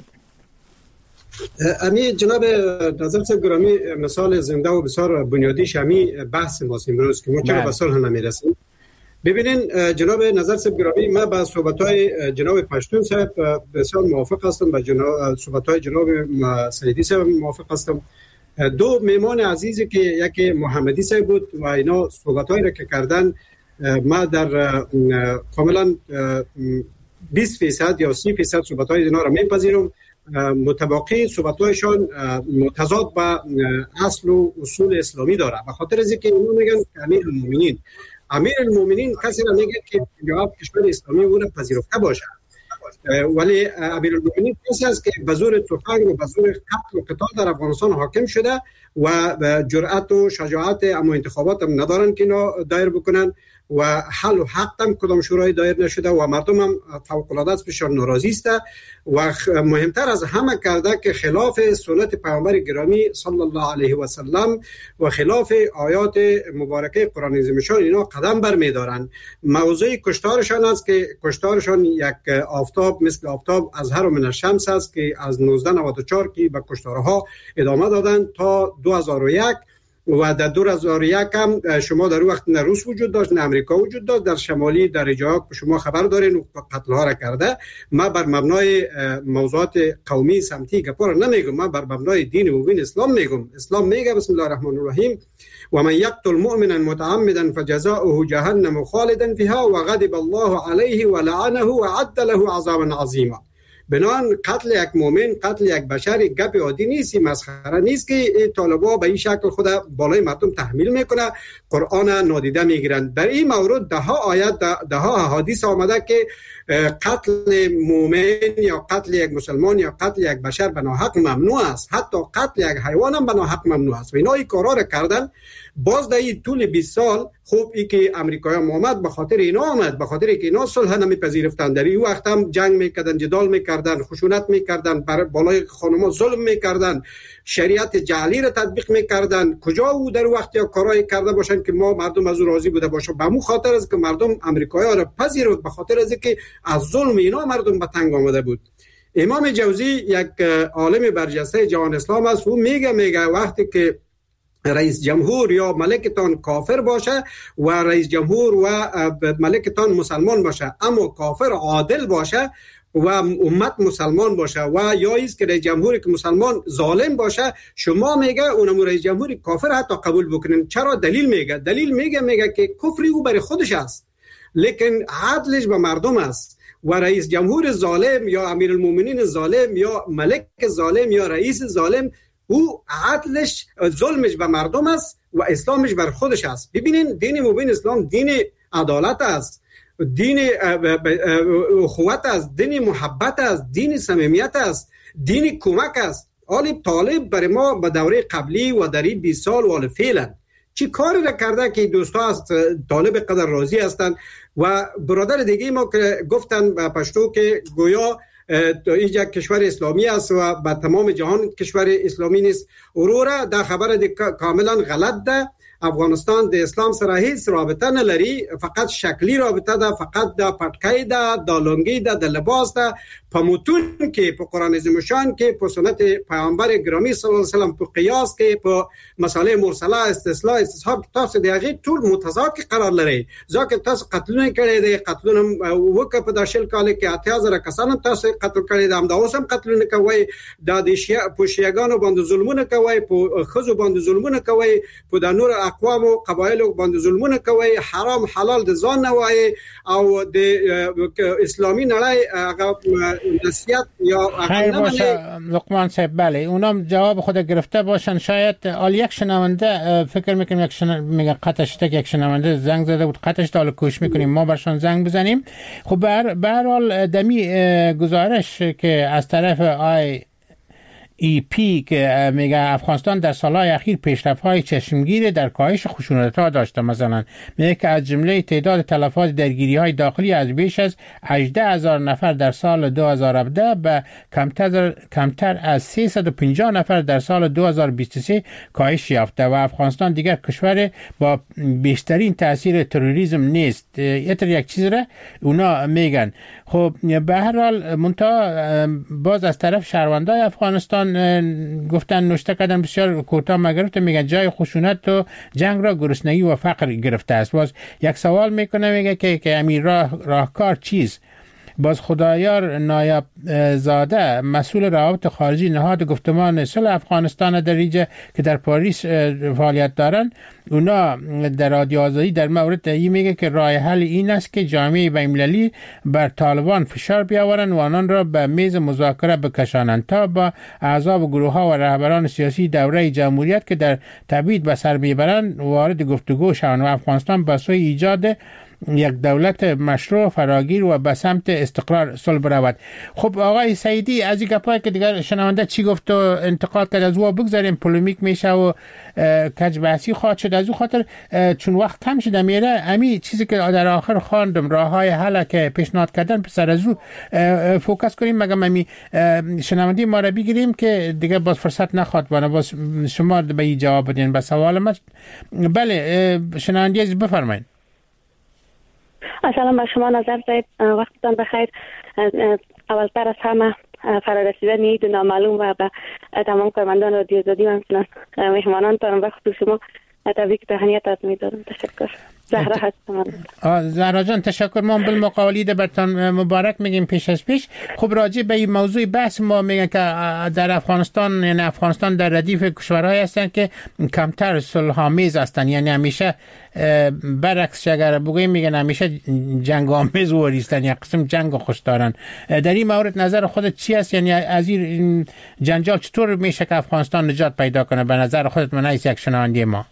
امی جناب نظر صاحب گرامی مثال زنده و بسیار بنیادیش امی بحث ماست امروز که ما چرا به صلح نمیرسیم. ببینین جناب نظر صاحب گرامی من با صحبت‌های جناب پشتون صاحب بسیار موافق هستم، با صحبت‌های جناب سیدی صاحب موافق هستم. دو میمان عزیزی که یکی محمدی صاحب بود و اینا صحبت‌هایی را که کردن ما در کاملا 20% یا 30% صحبت‌های اینا را میپذیرم. متباقی صحبت‌هایشان متضاد با اصل و اصول اسلامی داره. به خاطر از اینکه اینا میگن امیر المؤمنین کسی را میگه که جواب کشور اسلامی او را پذیرفته باشه، ولی امیر المؤمنین کسی است که به زور تفنگ و به زور قتل و قتال در افغانستان حاکم شده و جرأت و شجاعت اما انتخابات هم ندارن که اینا دایر بکنن و حل و حق هم کدام شورای دایر نشده و مردم هم فوق العاده از بسیار ناراضی است و مهمتر از همه کرده که خلاف سنت پیامبر گرامی صلی الله علیه و سلم و خلاف آیات مبارکه قرآن عظیم‌شان اینا قدم برمی‌دارن. موضوع کشتارشان است که کشتارشان یک آفتاب مثل آفتاب از هر من الشمس است که از 1994 که به کشتارها ادامه دادن تا 2001 و در 2001 هم شما در وقت نه روس وجود داشت نه امریکا وجود داشت، در شمالی در جاها شما خبر دارین و قتل ها را کرده. ما بر مبنای موضوعات قومی سمتی گپا را نمیگم، ما بر مبنای دین و دین اسلام میگم. اسلام میگه بسم الله الرحمن الرحیم و من یقتل مؤمنا متعمدا فجزاؤه جهنم خالدا فيها وغضب الله عليه ولعنه وعد له عذابا عظیما. بنان قتل یک مؤمن، قتل یک بشر گپ عادی نیست، مسخره نیست که طالبا به این شکل خود بالای مردم تحمیل میکنه، قرآن نادیده میگیرن. در این مورد ده ها آیات ده ها احادیث آمده که قتل مؤمن یا قتل یک مسلمان یا قتل یک بشر به ناحق ممنوع است، حتی قتل یک حیوان هم به ناحق ممنوع است و اینا این کارا را کردن. باز در این طول 20 سال خوب ای که امریکایی هم آمد به خاطر اینا آمد، به خاطر اینکه اینا صلح نمیپذیرفتن. در این وقت هم جنگ میکردن، جدال میکردن، خشونت میکردن، بر بالای خانما ظلم میکردن، شریعت جعلی را تطبیق میکردن. کجا او در وقت یا کارایی کرده باشن که ما مردم از او راضی بوده باشه؟ به مو خاطر است که مردم امریکایی ها را پذیرفت، به خاطر از اینکه از ظلم اینا مردم به تنگ آمده بود. امام جوزی یک عالم برجسته جهان اسلام است، او میگه وقتی که رئیس جمهور یا ملکتان کافر باشه و رئیس جمهور و ملکتان مسلمان باشه اما کافر عادل باشه و امت مسلمان باشه و یا ایست که رئیس جمهوری که مسلمان ظالم باشه، شما میگه اونم رئیس جمهوری کافر حتی قبول بکنین. چرا؟ دلیل میگه که کفری او برای خودش است لیکن عدلش به مردم است و رئیس جمهور ظالم یا امیر المؤمنین ظالم یا ملک ظالم یا رئیس ظالم او عدلش ظلمش به مردم است و اسلامش بر خودش است. ببینین دین مبین اسلام دین عدالت است، دین اخوت است، دین محبت است، دین صمیمیت است، دین کمک است. طالب برای ما به دوره قبلی و در این 20 سال و فعلا چی کاری را کرده که دوستا از طالب قدر راضی هستند و برادر دیگه ما که گفتن به پشتو که گویا اینجا کشور اسلامی است و به تمام جهان کشور اسلامی نیست. اورورا دا خبر کاملا غلط ده. افغانستان د اسلام سره هیڅ رابطه نه لري، فقط شکلی رابطه ده، فقط د پټکای ده، د لونګي ده، د لباس ده. په متون کې، په قران عظیم شان کې، په سنت پیغمبر گرامی صلی الله علیه وسلم، په قیاس کې، په مسائل مرسله، استصلاح، استصحاب، تاسو د هغه ټول متضاد کې قرار لري. ځکه تاسو قتلونه کړي دي، قتلونه وکړه په داشل کال کې 8000 کسان تاسو قتل کړي دي، هم دا اوس هم قتلونه کوي، د شیعاګانو باندې ظلمونه کوي، په خزو باندې ظلمونه کوي، په د نور اقوام او قبایل باندې ظلمونه کوي، حرام حلال د ځان نه وایي، او د اسلامي نړۍ هغه نصیحت یا خیر باشه لقمان صاحب. بله اونام جواب خود گرفته باشن. شاید یک شنونده فکر میکنم میگه قطعش یک شنونده زنگ زده بود، قطعش تا کوشش میکنیم ما برشان زنگ بزنیم. خب به هر حال دمی گزارش که از طرف EP که میگه افغانستان در سالهای اخیر پیشرفت‌های چشمگیر در کاهش خشونت‌ها داشته. مثلا میگه که از جمله تعداد تلفات درگیری‌های داخلی از بیش از 18000 نفر در سال 2017 به کمتر از 350 نفر در سال 2023 کاهش یافته و افغانستان دیگر کشور با بیشترین تاثیر تروریسم نیست. یک چیز را اونا میگن. خب به هر حال منتها باز از طرف شهروندای افغانستان گفتن نوشته کردن بسیار کوتاه مگرفت، میگن جای خشونت و جنگ را گرسنگی و فقر گرفته است. باز یک سوال میکنه، میگه که امیر راهکار چیست؟ باز خدایار نایب زاده مسئول روابط خارجی نهاد گفتمان صلح افغانستان دریجه که در پاریس فعالیت دارن، اونا در رادیو آزادی در مورد این میگه که راه حل این است که جامعه بین‌المللی بر طالبان فشار بیاورن و آنان را به میز مذاکره بکشانند تا با اعضا و گروه ها و رهبران سیاسی دوره جمهوریت که در تبعید به سر میبرند وارد گفتگو شوند و افغانستان به سوی ایجاد یک دولت مشروع فراگیر و به سمت استقرار صلح رود. خب آقای سعیدی، از این گپایی که دیگر شنونده چی گفت و انتقاد کرد از او بگذاریم، پولیمیک میشه و کج بحثی خواهد شد. از او خاطر چون وقت کم شده میره، امی چیزی که در آخر خواندم راههای حل که پیشنهاد کردن پسر از او فوکس کنیم، مگه امی شنوندی ما را بگیریم که دیگه باز فرصت نخواد بانه باز شما به این جواب بدین به سوال ما. بله شنوندی از بفرمایید. سلام بر شما نظر زید، وقتتان بخیر. اولتر از همه فرارسیدن عید نامعلوم و به تمام کارمندان رادیو آزادی و همچنان مهمانانتان و خصوص شما تبریک تهنیت می‌دارم. تشکر. زهرا هستم. زهرا جان تشکر. ما بالمقاولید برتان مبارک میگیم پیش از پیش. خب راجع به این موضوع بحث ما میگن که در افغانستان، یعنی افغانستان در ردیف کشورهایی هستند که کمتر صلح‌آمیز هستند، یعنی همیشه برعکس اگر بگوییم میگن همیشه جنگ آمیز وریستن، یک قسم جنگ خوش دارن. در این مورد نظر خودت چی است؟ یعنی از این جنجال چطور میشه که افغانستان نجات پیدا کنه به نظر خودت؟ من از یک شنونده ما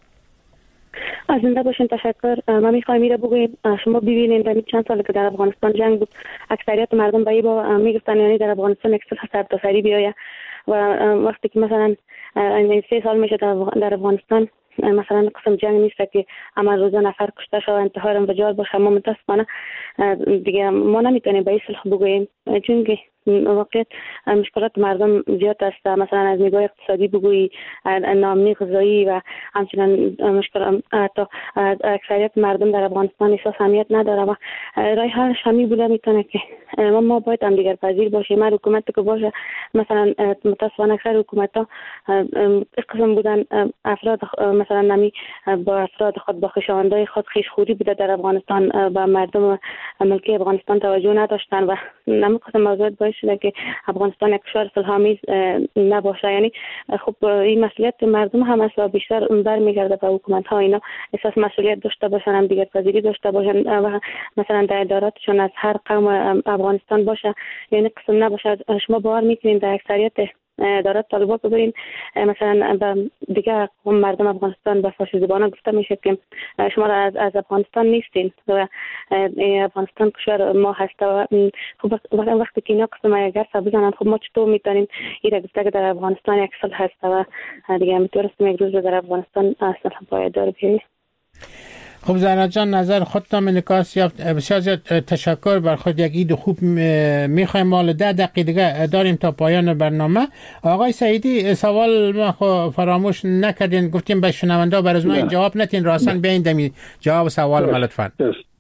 از زنده باشین. تشکر. ما میخوایم میره بگوییم شما ببینید در چند سال که در افغانستان جنگ بود، اکثریت مردم به با میگفتن یعنی در افغانستان یک صلح سرتاسری بیاید و وقتی که مثلا 3 سال میشه در افغانستان مثلا قسم جنگ نیست که عمل روزه نفر کشته شده، انتحار انفجار باشه، ما متاسفانه دیگه ما نمیتونیم به این صلح بگوییم، چون که واقعیت مشکلات مردم زیاد است. مثلا از نگاه اقتصادی بگویی، ناامنی غذایی و همچنین مشکل تا اکثریت مردم در افغانستان احساس امنیت نداره و راه حلش همین بوده میتونه که ما باید هم دیگر پذیر باشیم. هر حکومتی که باشه، مثلا متاسفانه اکثر حکومت‌ها قسم بودن افراد مثلا نمی با افراد خود با خویشاوندای خود خویشخوری بوده در افغانستان، با مردم ملکی افغانستان توجه نداشتن و نمی قسم موضوعات باعث شده که افغانستان یک کشور صلح‌آمیز نباشه. یعنی خب این مسئولیت مردم هم است و بیشتر برمیگرده به حکومت‌ها، اینا احساس مسئولیت داشته باشن، هم دیگر پذیری داشته باشن و مثلا در اداراتشون از هر قوم افغانستان باشه، یعنی قسم نباشه. شما باور میکنین در اکثریت ادارات طالبان ببرین مثلا دیگه مردم افغانستان به فارسی زبانه گفته میشه که شما از افغانستان نیستین و افغانستان کشور ما هست و خب وقتی که اینا قسم اگر بزنن خب ما چطور میتونیم این گفته که در افغانستان یک صلح هست و دیگه میتونستیم یک روز در افغانستان صلح پایدار بیاریم. خب زهرا جان نظر خودتان انعکاس یافت. بسیار زیاد تشکر. بر خود یک عید خوب میخوایم. مال 10 دقیقه دیگه داریم تا پایان برنامه. آقای سعیدی سوال ما فراموش نکردین، گفتیم به شنونده بر از ما این جواب نتین، راستن بیاین دمی جواب سوال ما لطفا.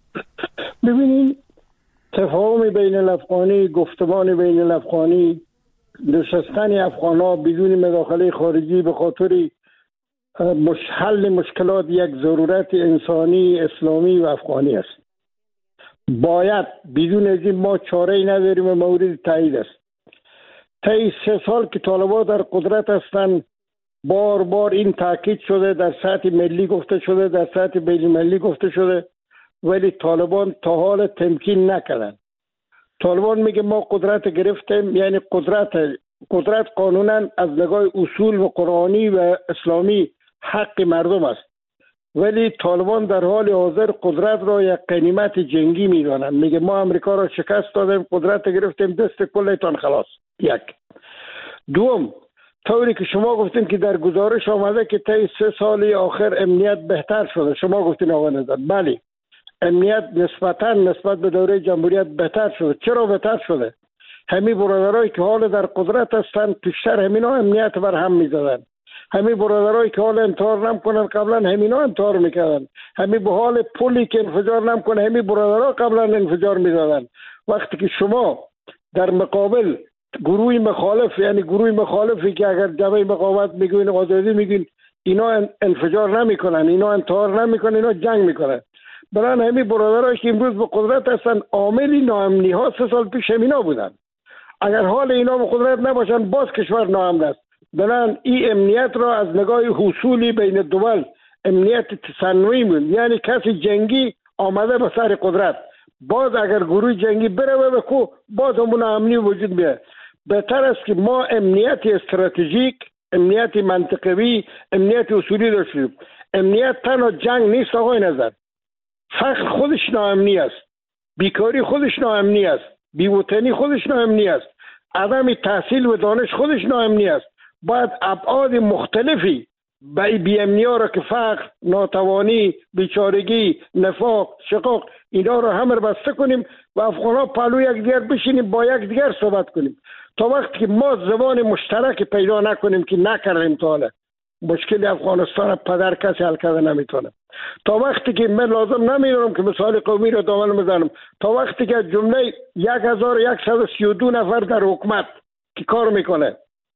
ببینید تفاهم بین الافغانی، گفتمان بین الافغانی، نشستن افغان‌ها بدون مداخله خارجی به خاطر حل مشکلات یک ضرورت انسانی اسلامی و افغانی است. باید بدون از این ما چاره‌ای نداریم و مورد تایید است. طی 3 سال که طالبان در قدرت هستند بار بار این تاکید شده، در سطح ملی گفته شده، در سطح بین المللی گفته شده، ولی طالبان تا حال تمکین نکردن. طالبان میگه ما قدرت گرفتیم، یعنی قدرت قانونا از نگاه اصول و قرآنی و اسلامی حق مردم است، ولی طالبان در حال حاضر قدرت را یک غنیمت جنگی میدانند. میگه ما امریکا را شکست دادیم، قدرت گرفتیم، دست کلتان خلاص. یک. دوم، طوری که شما گفتین که در گزارش آمده که طی 3 سال آخر امنیت بهتر شده، شما گفتین آقا نظر، بله امنیت نسبت به دوره جمهوریت بهتر شده. چرا بهتر شده؟ همین برادرایی که حال در قدرت هستند پیشتر همینا امنیت بر هم میزدن. همین برادرایی که حال انتحار نمیکنن قبلا همینا انتحار میکردن. همین به حال پولی که انفجار نمیکنه همین برادرها قبلا انفجار میدادن. وقتی که شما در مقابل گروه مخالف، یعنی گروه مخالفی که اگر جبهه مقاومت میگوین آزادی میگین، اینا انفجار نمیکنن، اینا انتحار نمیکنن، اینا جنگ میکنن. برای همین برادرایی که امروز به قدرت هستن عاملی ناامنی ها 3 سال پیش همینا بودن. اگر حال اینا به قدرت نباشن باز کشور ناامن است. بنان این امنیت را از نگاه حصولی بین دول امنیت تصنعی بود، یعنی کسی جنگی آمده به سر قدرت، باز اگر گروه جنگی بره به کو باز همون امنی وجود بیاد. بهتر است که ما امنیت استراتژیک، امنیت منطقوی، امنیت اصولی داشتیم. امنیت تنها جنگ نیست آقای نظر، فقر خودش ناامنی است، بیکاری خودش ناامنی است، بی‌وطنی خودش ناامنی است، عدم تحصیل و دانش خودش ناامنی است. باید ابعاد مختلفی بی‌امنی ها را که فقر، ناتوانی، بیچارگی، نفاق، شقاق، اینا را همه بسته کنیم و افغان‌ها پهلوی یکدیگر بشینیم با یکدیگر صحبت کنیم. تا وقتی که ما زبان مشترک پیدا نکنیم که نکردیم تا حالا، مشکل افغانستان پدر کسی حل کرده نمیتونه. تا وقتی که من لازم نمیدونم که مثال قومی رو دامن بزنم، تا وقتی که جمله 1132 نفر در حکومت که کار میکنه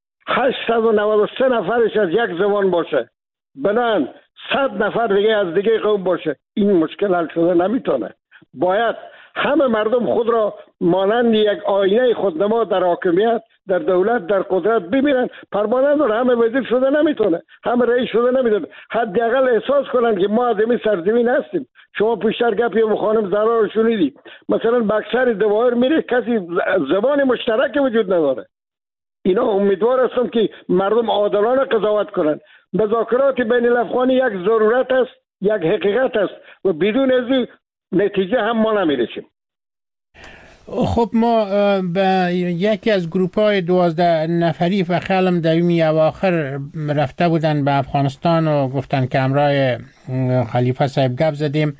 893 نفرش از یک زبان باشه، بنان 100 نفر دیگه از دیگه قوم باشه، این مشکل حل شده نمیتونه. باید همه مردم خود را مانند یک آینه خودنما در حاکمیت، در دولت، در قدرت ببینن. پرمانند رو همه وزیر شده نمیتونه، همه رئیس شده نمیتونه. حداقل احساس کنن که ما از این سرزمین هستیم. شما پیشتر گپی خانم زهرا رو شنیدی، مثلا به اکثر دوائر میره کسی زبان مشترک وجود نداره. اینا امیدوار هستم که مردم عادلانه قضاوت کنن. مذاکرات بین الافغانی یک ضرورت است، یک حقیقت است و بدون از نتیجه هم ما نمیرسیم. خب ما به یکی از گروپ های 12 نفری و خیالم دویمی اواخر رفته بودن به افغانستان و گفتن که همراه خلیفه صاحب گپ زدیم.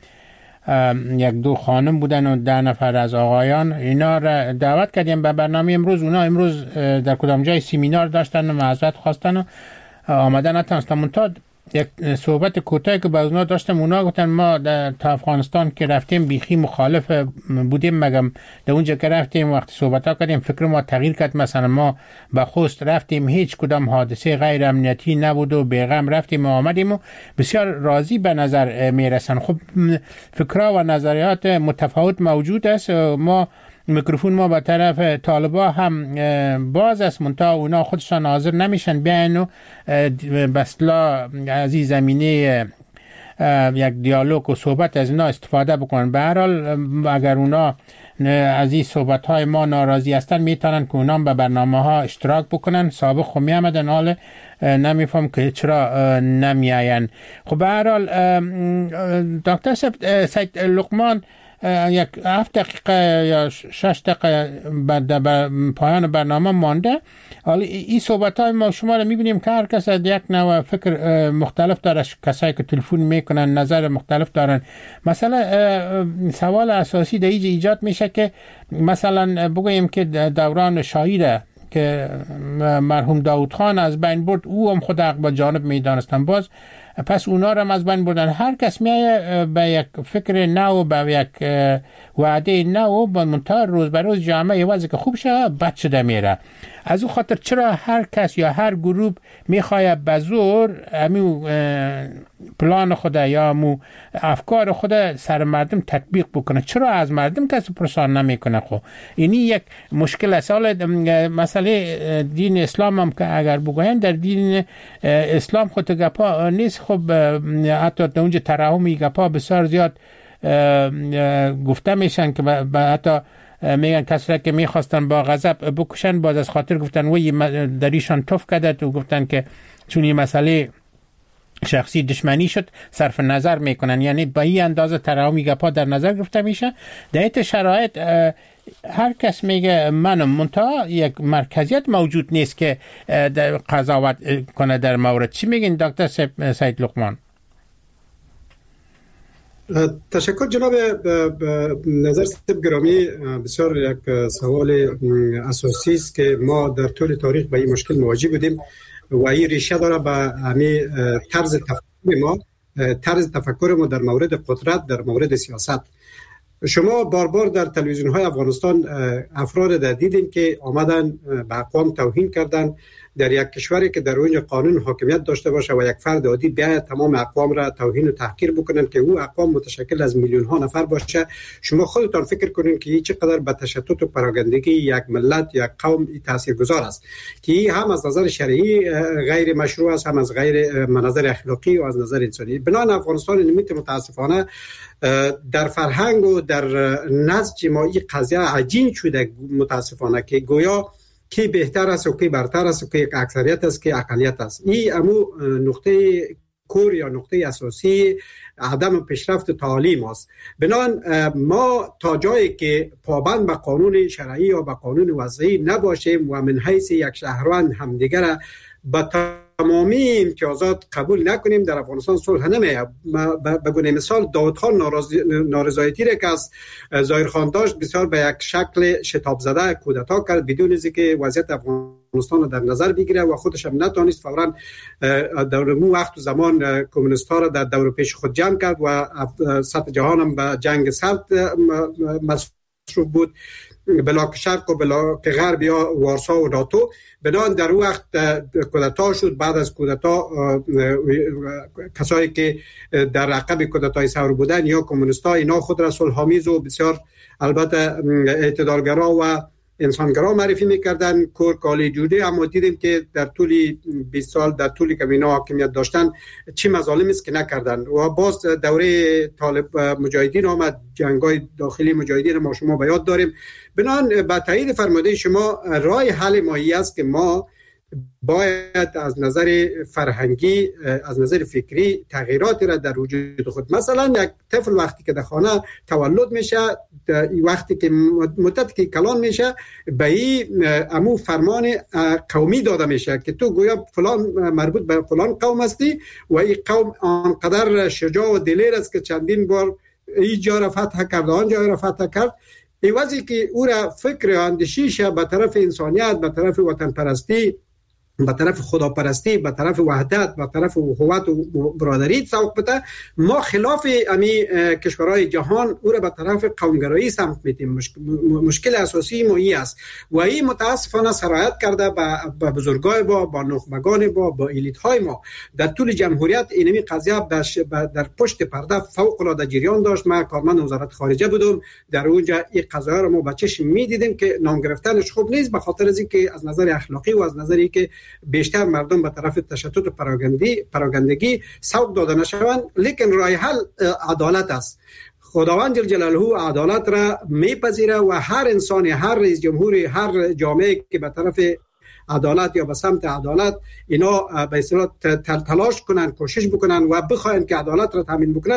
1-2 خانم بودن و 10 نفر از آقایان. اینا را دعوت کردیم به برنامه امروز. اونا امروز در کدام جای سیمینار داشتن و معذرت خواستن و آمدن نتونستن. منتها یک صحبت کوتاهی که با اونا داشتم، اونا گفتن ما تا افغانستان که رفتیم بیخی مخالف بودیم، مگم در اونجا که رفتیم وقتی صحبت ها کردیم فکر ما تغییر کرد. مثلا ما به خوست رفتیم هیچ کدام حادثه غیر امنیتی نبود و بیغم رفتیم و آمدیم و بسیار راضی به نظر میرسن. خب فکرها و نظریات متفاوت موجود است. ما میکروفون ما به طرف طالبا هم باز است، منتها اونا خودشان حاضر نمیشن بیاین و بسلا از این زمینه یک دیالوگ و صحبت از اینا استفاده بکنن. به هر حال اگر اونا از این صحبت های ما ناراضی هستن میتونن که اونا به برنامه ها اشتراک بکنن. سابق خب میامدن، حال نمیفهم که چرا نمیاین. خب به هر حال دکتر سید لقمان یک 7 دقیقه یا 6 دقیقه بعد پایان برنامه مانده. حالا این صحبت‌های ما شما رو می‌بینیم که هر کس از یک نوع فکر مختلف داره، کسایی که تلفن میکنن نظر مختلف دارن. مثلا سوال اساسی در اینجا ایجاد میشه که مثلا بگوییم که دوران شاهیره که مرحوم داود خان از بین برد، او هم خود حق با جانب میدانستن، باز پس اونا رو هم از بین بردن. هر کس میایه به یک فکر نو، به یک وعده نو، با منتها روز به روز جامعه وضعی که خوب شه بد شده میره. از او خاطر چرا هر کس یا هر گروه میخواه به زور امو پلان خود یا امو افکار خود سر مردم تطبیق بکنه؟ چرا از مردم کسی پرسان نمیکنه؟ خب اینی یک مشکل است. مسئله دین اسلام هم که اگر بگوین در دین اسلام خود گپا نیست. خب حتی در اونجا ترحمی گپا بسیار زیاد گفته میشن که حتی میگن کسایی که میخواستن با غضب بکشن باز از خاطر گفتن وی در ایشان توف کردت و گفتن که چون این مسئله شخصی دشمنی شد صرف نظر میکنن، یعنی با این اندازه ترحمی گپا در نظر گرفته میشه. در این شرایط هر کس میگه منم، منتها یک مرکزیت موجود نیست که قضاوت کنه در مورد. چی میگین دکتر سید لقمان؟ تشکر جناب نظر صاحب گرامی. بسیار یک سوال اساسی است که ما در طول تاریخ با این مشکل مواجه بودیم و این ریشه داره به همین طرز تفکر ما در مورد قدرت، در مورد سیاست. شما بار در تلویزیون های افغانستان افراد در دیدین که آمدن به اقوام توهین کردن در یک کشوری که در اونجا قانون حاکمیت داشته باشه و یک فرد عادی بیا تمام اقوام را توهین و تحقیر بکنن که او اقوام متشکل از میلیون ها نفر باشه. شما خودتان فکر کنین که این چقدر به تشتت و پراگندگی یک ملت یک قوم تاثیرگذار است که هم از نظر شرعی غیر مشروع است، هم از غیر منظر اخلاقی و از نظر انسانی. بنابراین افغانستان نمیت متاسفانه در فرهنگ و در نسج ما این قضیه عجین شده متاسفانه که گویا کی بهتر است و کی برتر است و کی اکثریت است کی اقلیت است. این امو نقطه کور یا نقطه اساسی عدم پیشرفت تعلیم است. بنابراین ما تا جایی که پابند به قانون شرعی یا به قانون وضعی نباشیم و من حیث یک شهروند همدیگر با تمامی امتیازات قبول نکنیم، در افغانستان صلح نمیه. بگونه مثال داود خان نارضایتی را که از ظاهر خان داشت بسیار به یک شکل شتاب زده کودتا کرد بدون از اینکه وضعیت افغانستان را در نظر بگیره و خودش هم نتونست فوراً در اون وقت و زمان کمونیست‌ها را در دور پیش خود جمع کرد و سطح جهان هم به جنگ سرد مصروف بود، بلاک شرق و بلاک غرب یا وارسا و ناتو. بنابراین در وقت کودتا شد. بعد از کودتا کسایی که در عقب کودتای ثور بودن یا کمونیست‌ها اینا خود را صلح‌آمیز و بسیار البته اعتدالگرا و انسانگرا معرفی میکردن، کور کالی جوده. اما دیدیم که در طول 20 سال در طولی که اینا حاکمیت داشتن چی مظالمی است که نکردن. و باز دوره طالب مجاهدین آمد، جنگ‌های داخلی مجاهدین ما شما به یاد داریم. بنابراین با تایید فرموده شما راه حل مایی است که ما باید از نظر فرهنگی، از نظر فکری تغییراتی را در وجود خود. مثلا یک طفل وقتی که در خانه تولد میشه، وقتی که مدت که کلان میشه، به این امو فرمان قومی داده میشه که تو گویا فلان مربوط به فلان قوم هستی و این قوم آنقدر شجاع و دلیر است که چندین بار این جا را فتح کرد آن جا را فتح کرد. این وضعی که او را فکر اندیشیش به طرف انسانیت، به طرف وطن پرستی، به طرف خداپرستی، به طرف وحدت، به طرف اخوت و برادری سوق بده، ما خلاف امی کشورهای جهان او را به طرف قومگرایی سمت میدیم. مشکل اساسی ما این است و این متاسفانه سرایت کرده به بزرگای با نخبگان با الیت های ما در طول جمهوریت. اینمی قضیه در پشت پرده فوق العاده جریان داشت. ما کارمند وزارت خارجه بودم، در اونجا این قضایا رو ما با چشم میدیدیم که نام گرفتنش خوب نیست، به خاطر از اینکه از نظر اخلاقی و از نظر اینکه بیشتر مردم به طرف تشتت و پراگندگی سوق داده نشوند. لیکن راه حل عدالت است. خداوند جل جلاله عدالت را میپذیره و هر انسانی، هر رئیس جمهوری، هر جامعه که به طرف عدالت یا به سمت عدالت اینا به اصطلاح تلاش کنن، کوشش بکنن و بخواین که عدالت را تامین بکنن،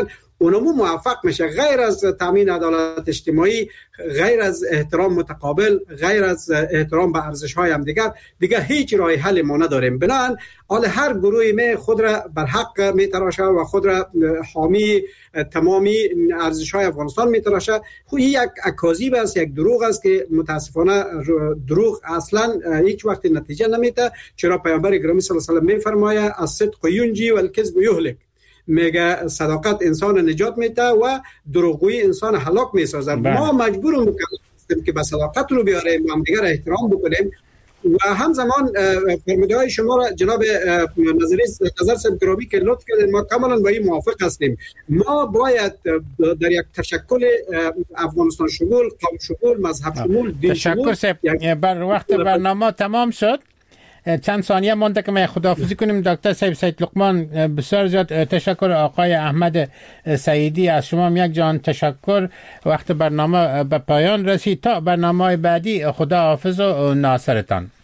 اونمو موفق میشه. غیر از تامین عدالت اجتماعی، غیر از احترام متقابل، غیر از احترام به ارزش‌های هم دیگه هیچ راه حل ما نداریم. بنابراین حال هر گروهی می خود را بر حق میتراشه و خود را حامی تمامی ارزش‌های افغانستان میتراشه. خب یک اکاذیب است، یک دروغ است که متاسفانه دروغ اصلا هیچ وقت نتیجه نمیده. چرا پیامبر گرامی صلی الله علیه و آله میفرماید الصدق ینجی و الکذب یهلک، میگه صداقت انسان نجات میده و دروغگویی انسان هلاک میسازد. ما مجبوریم که به صداقت رو بیاریم، هم دیگر احترام بکنیم و همزمان فرمودهای شما را جناب نظر صاحب گرامی که لطف کردید ما کاملا با این موافق هستیم. ما باید در یک تشکل افغانستان شمول، قوم شمول، مذهب شمول، دین شمول. تشکر بر وقت برنامه تمام شد. چند ثانیه مونده که ما خداحافظی کنیم. دکتر صاحب سید لقمان بسیار زیاد تشکر. آقای احمد سعیدی از شما یک جان تشکر. وقت برنامه به پایان رسید. تا برنامه بعدی خدا حافظ و ناصرتان.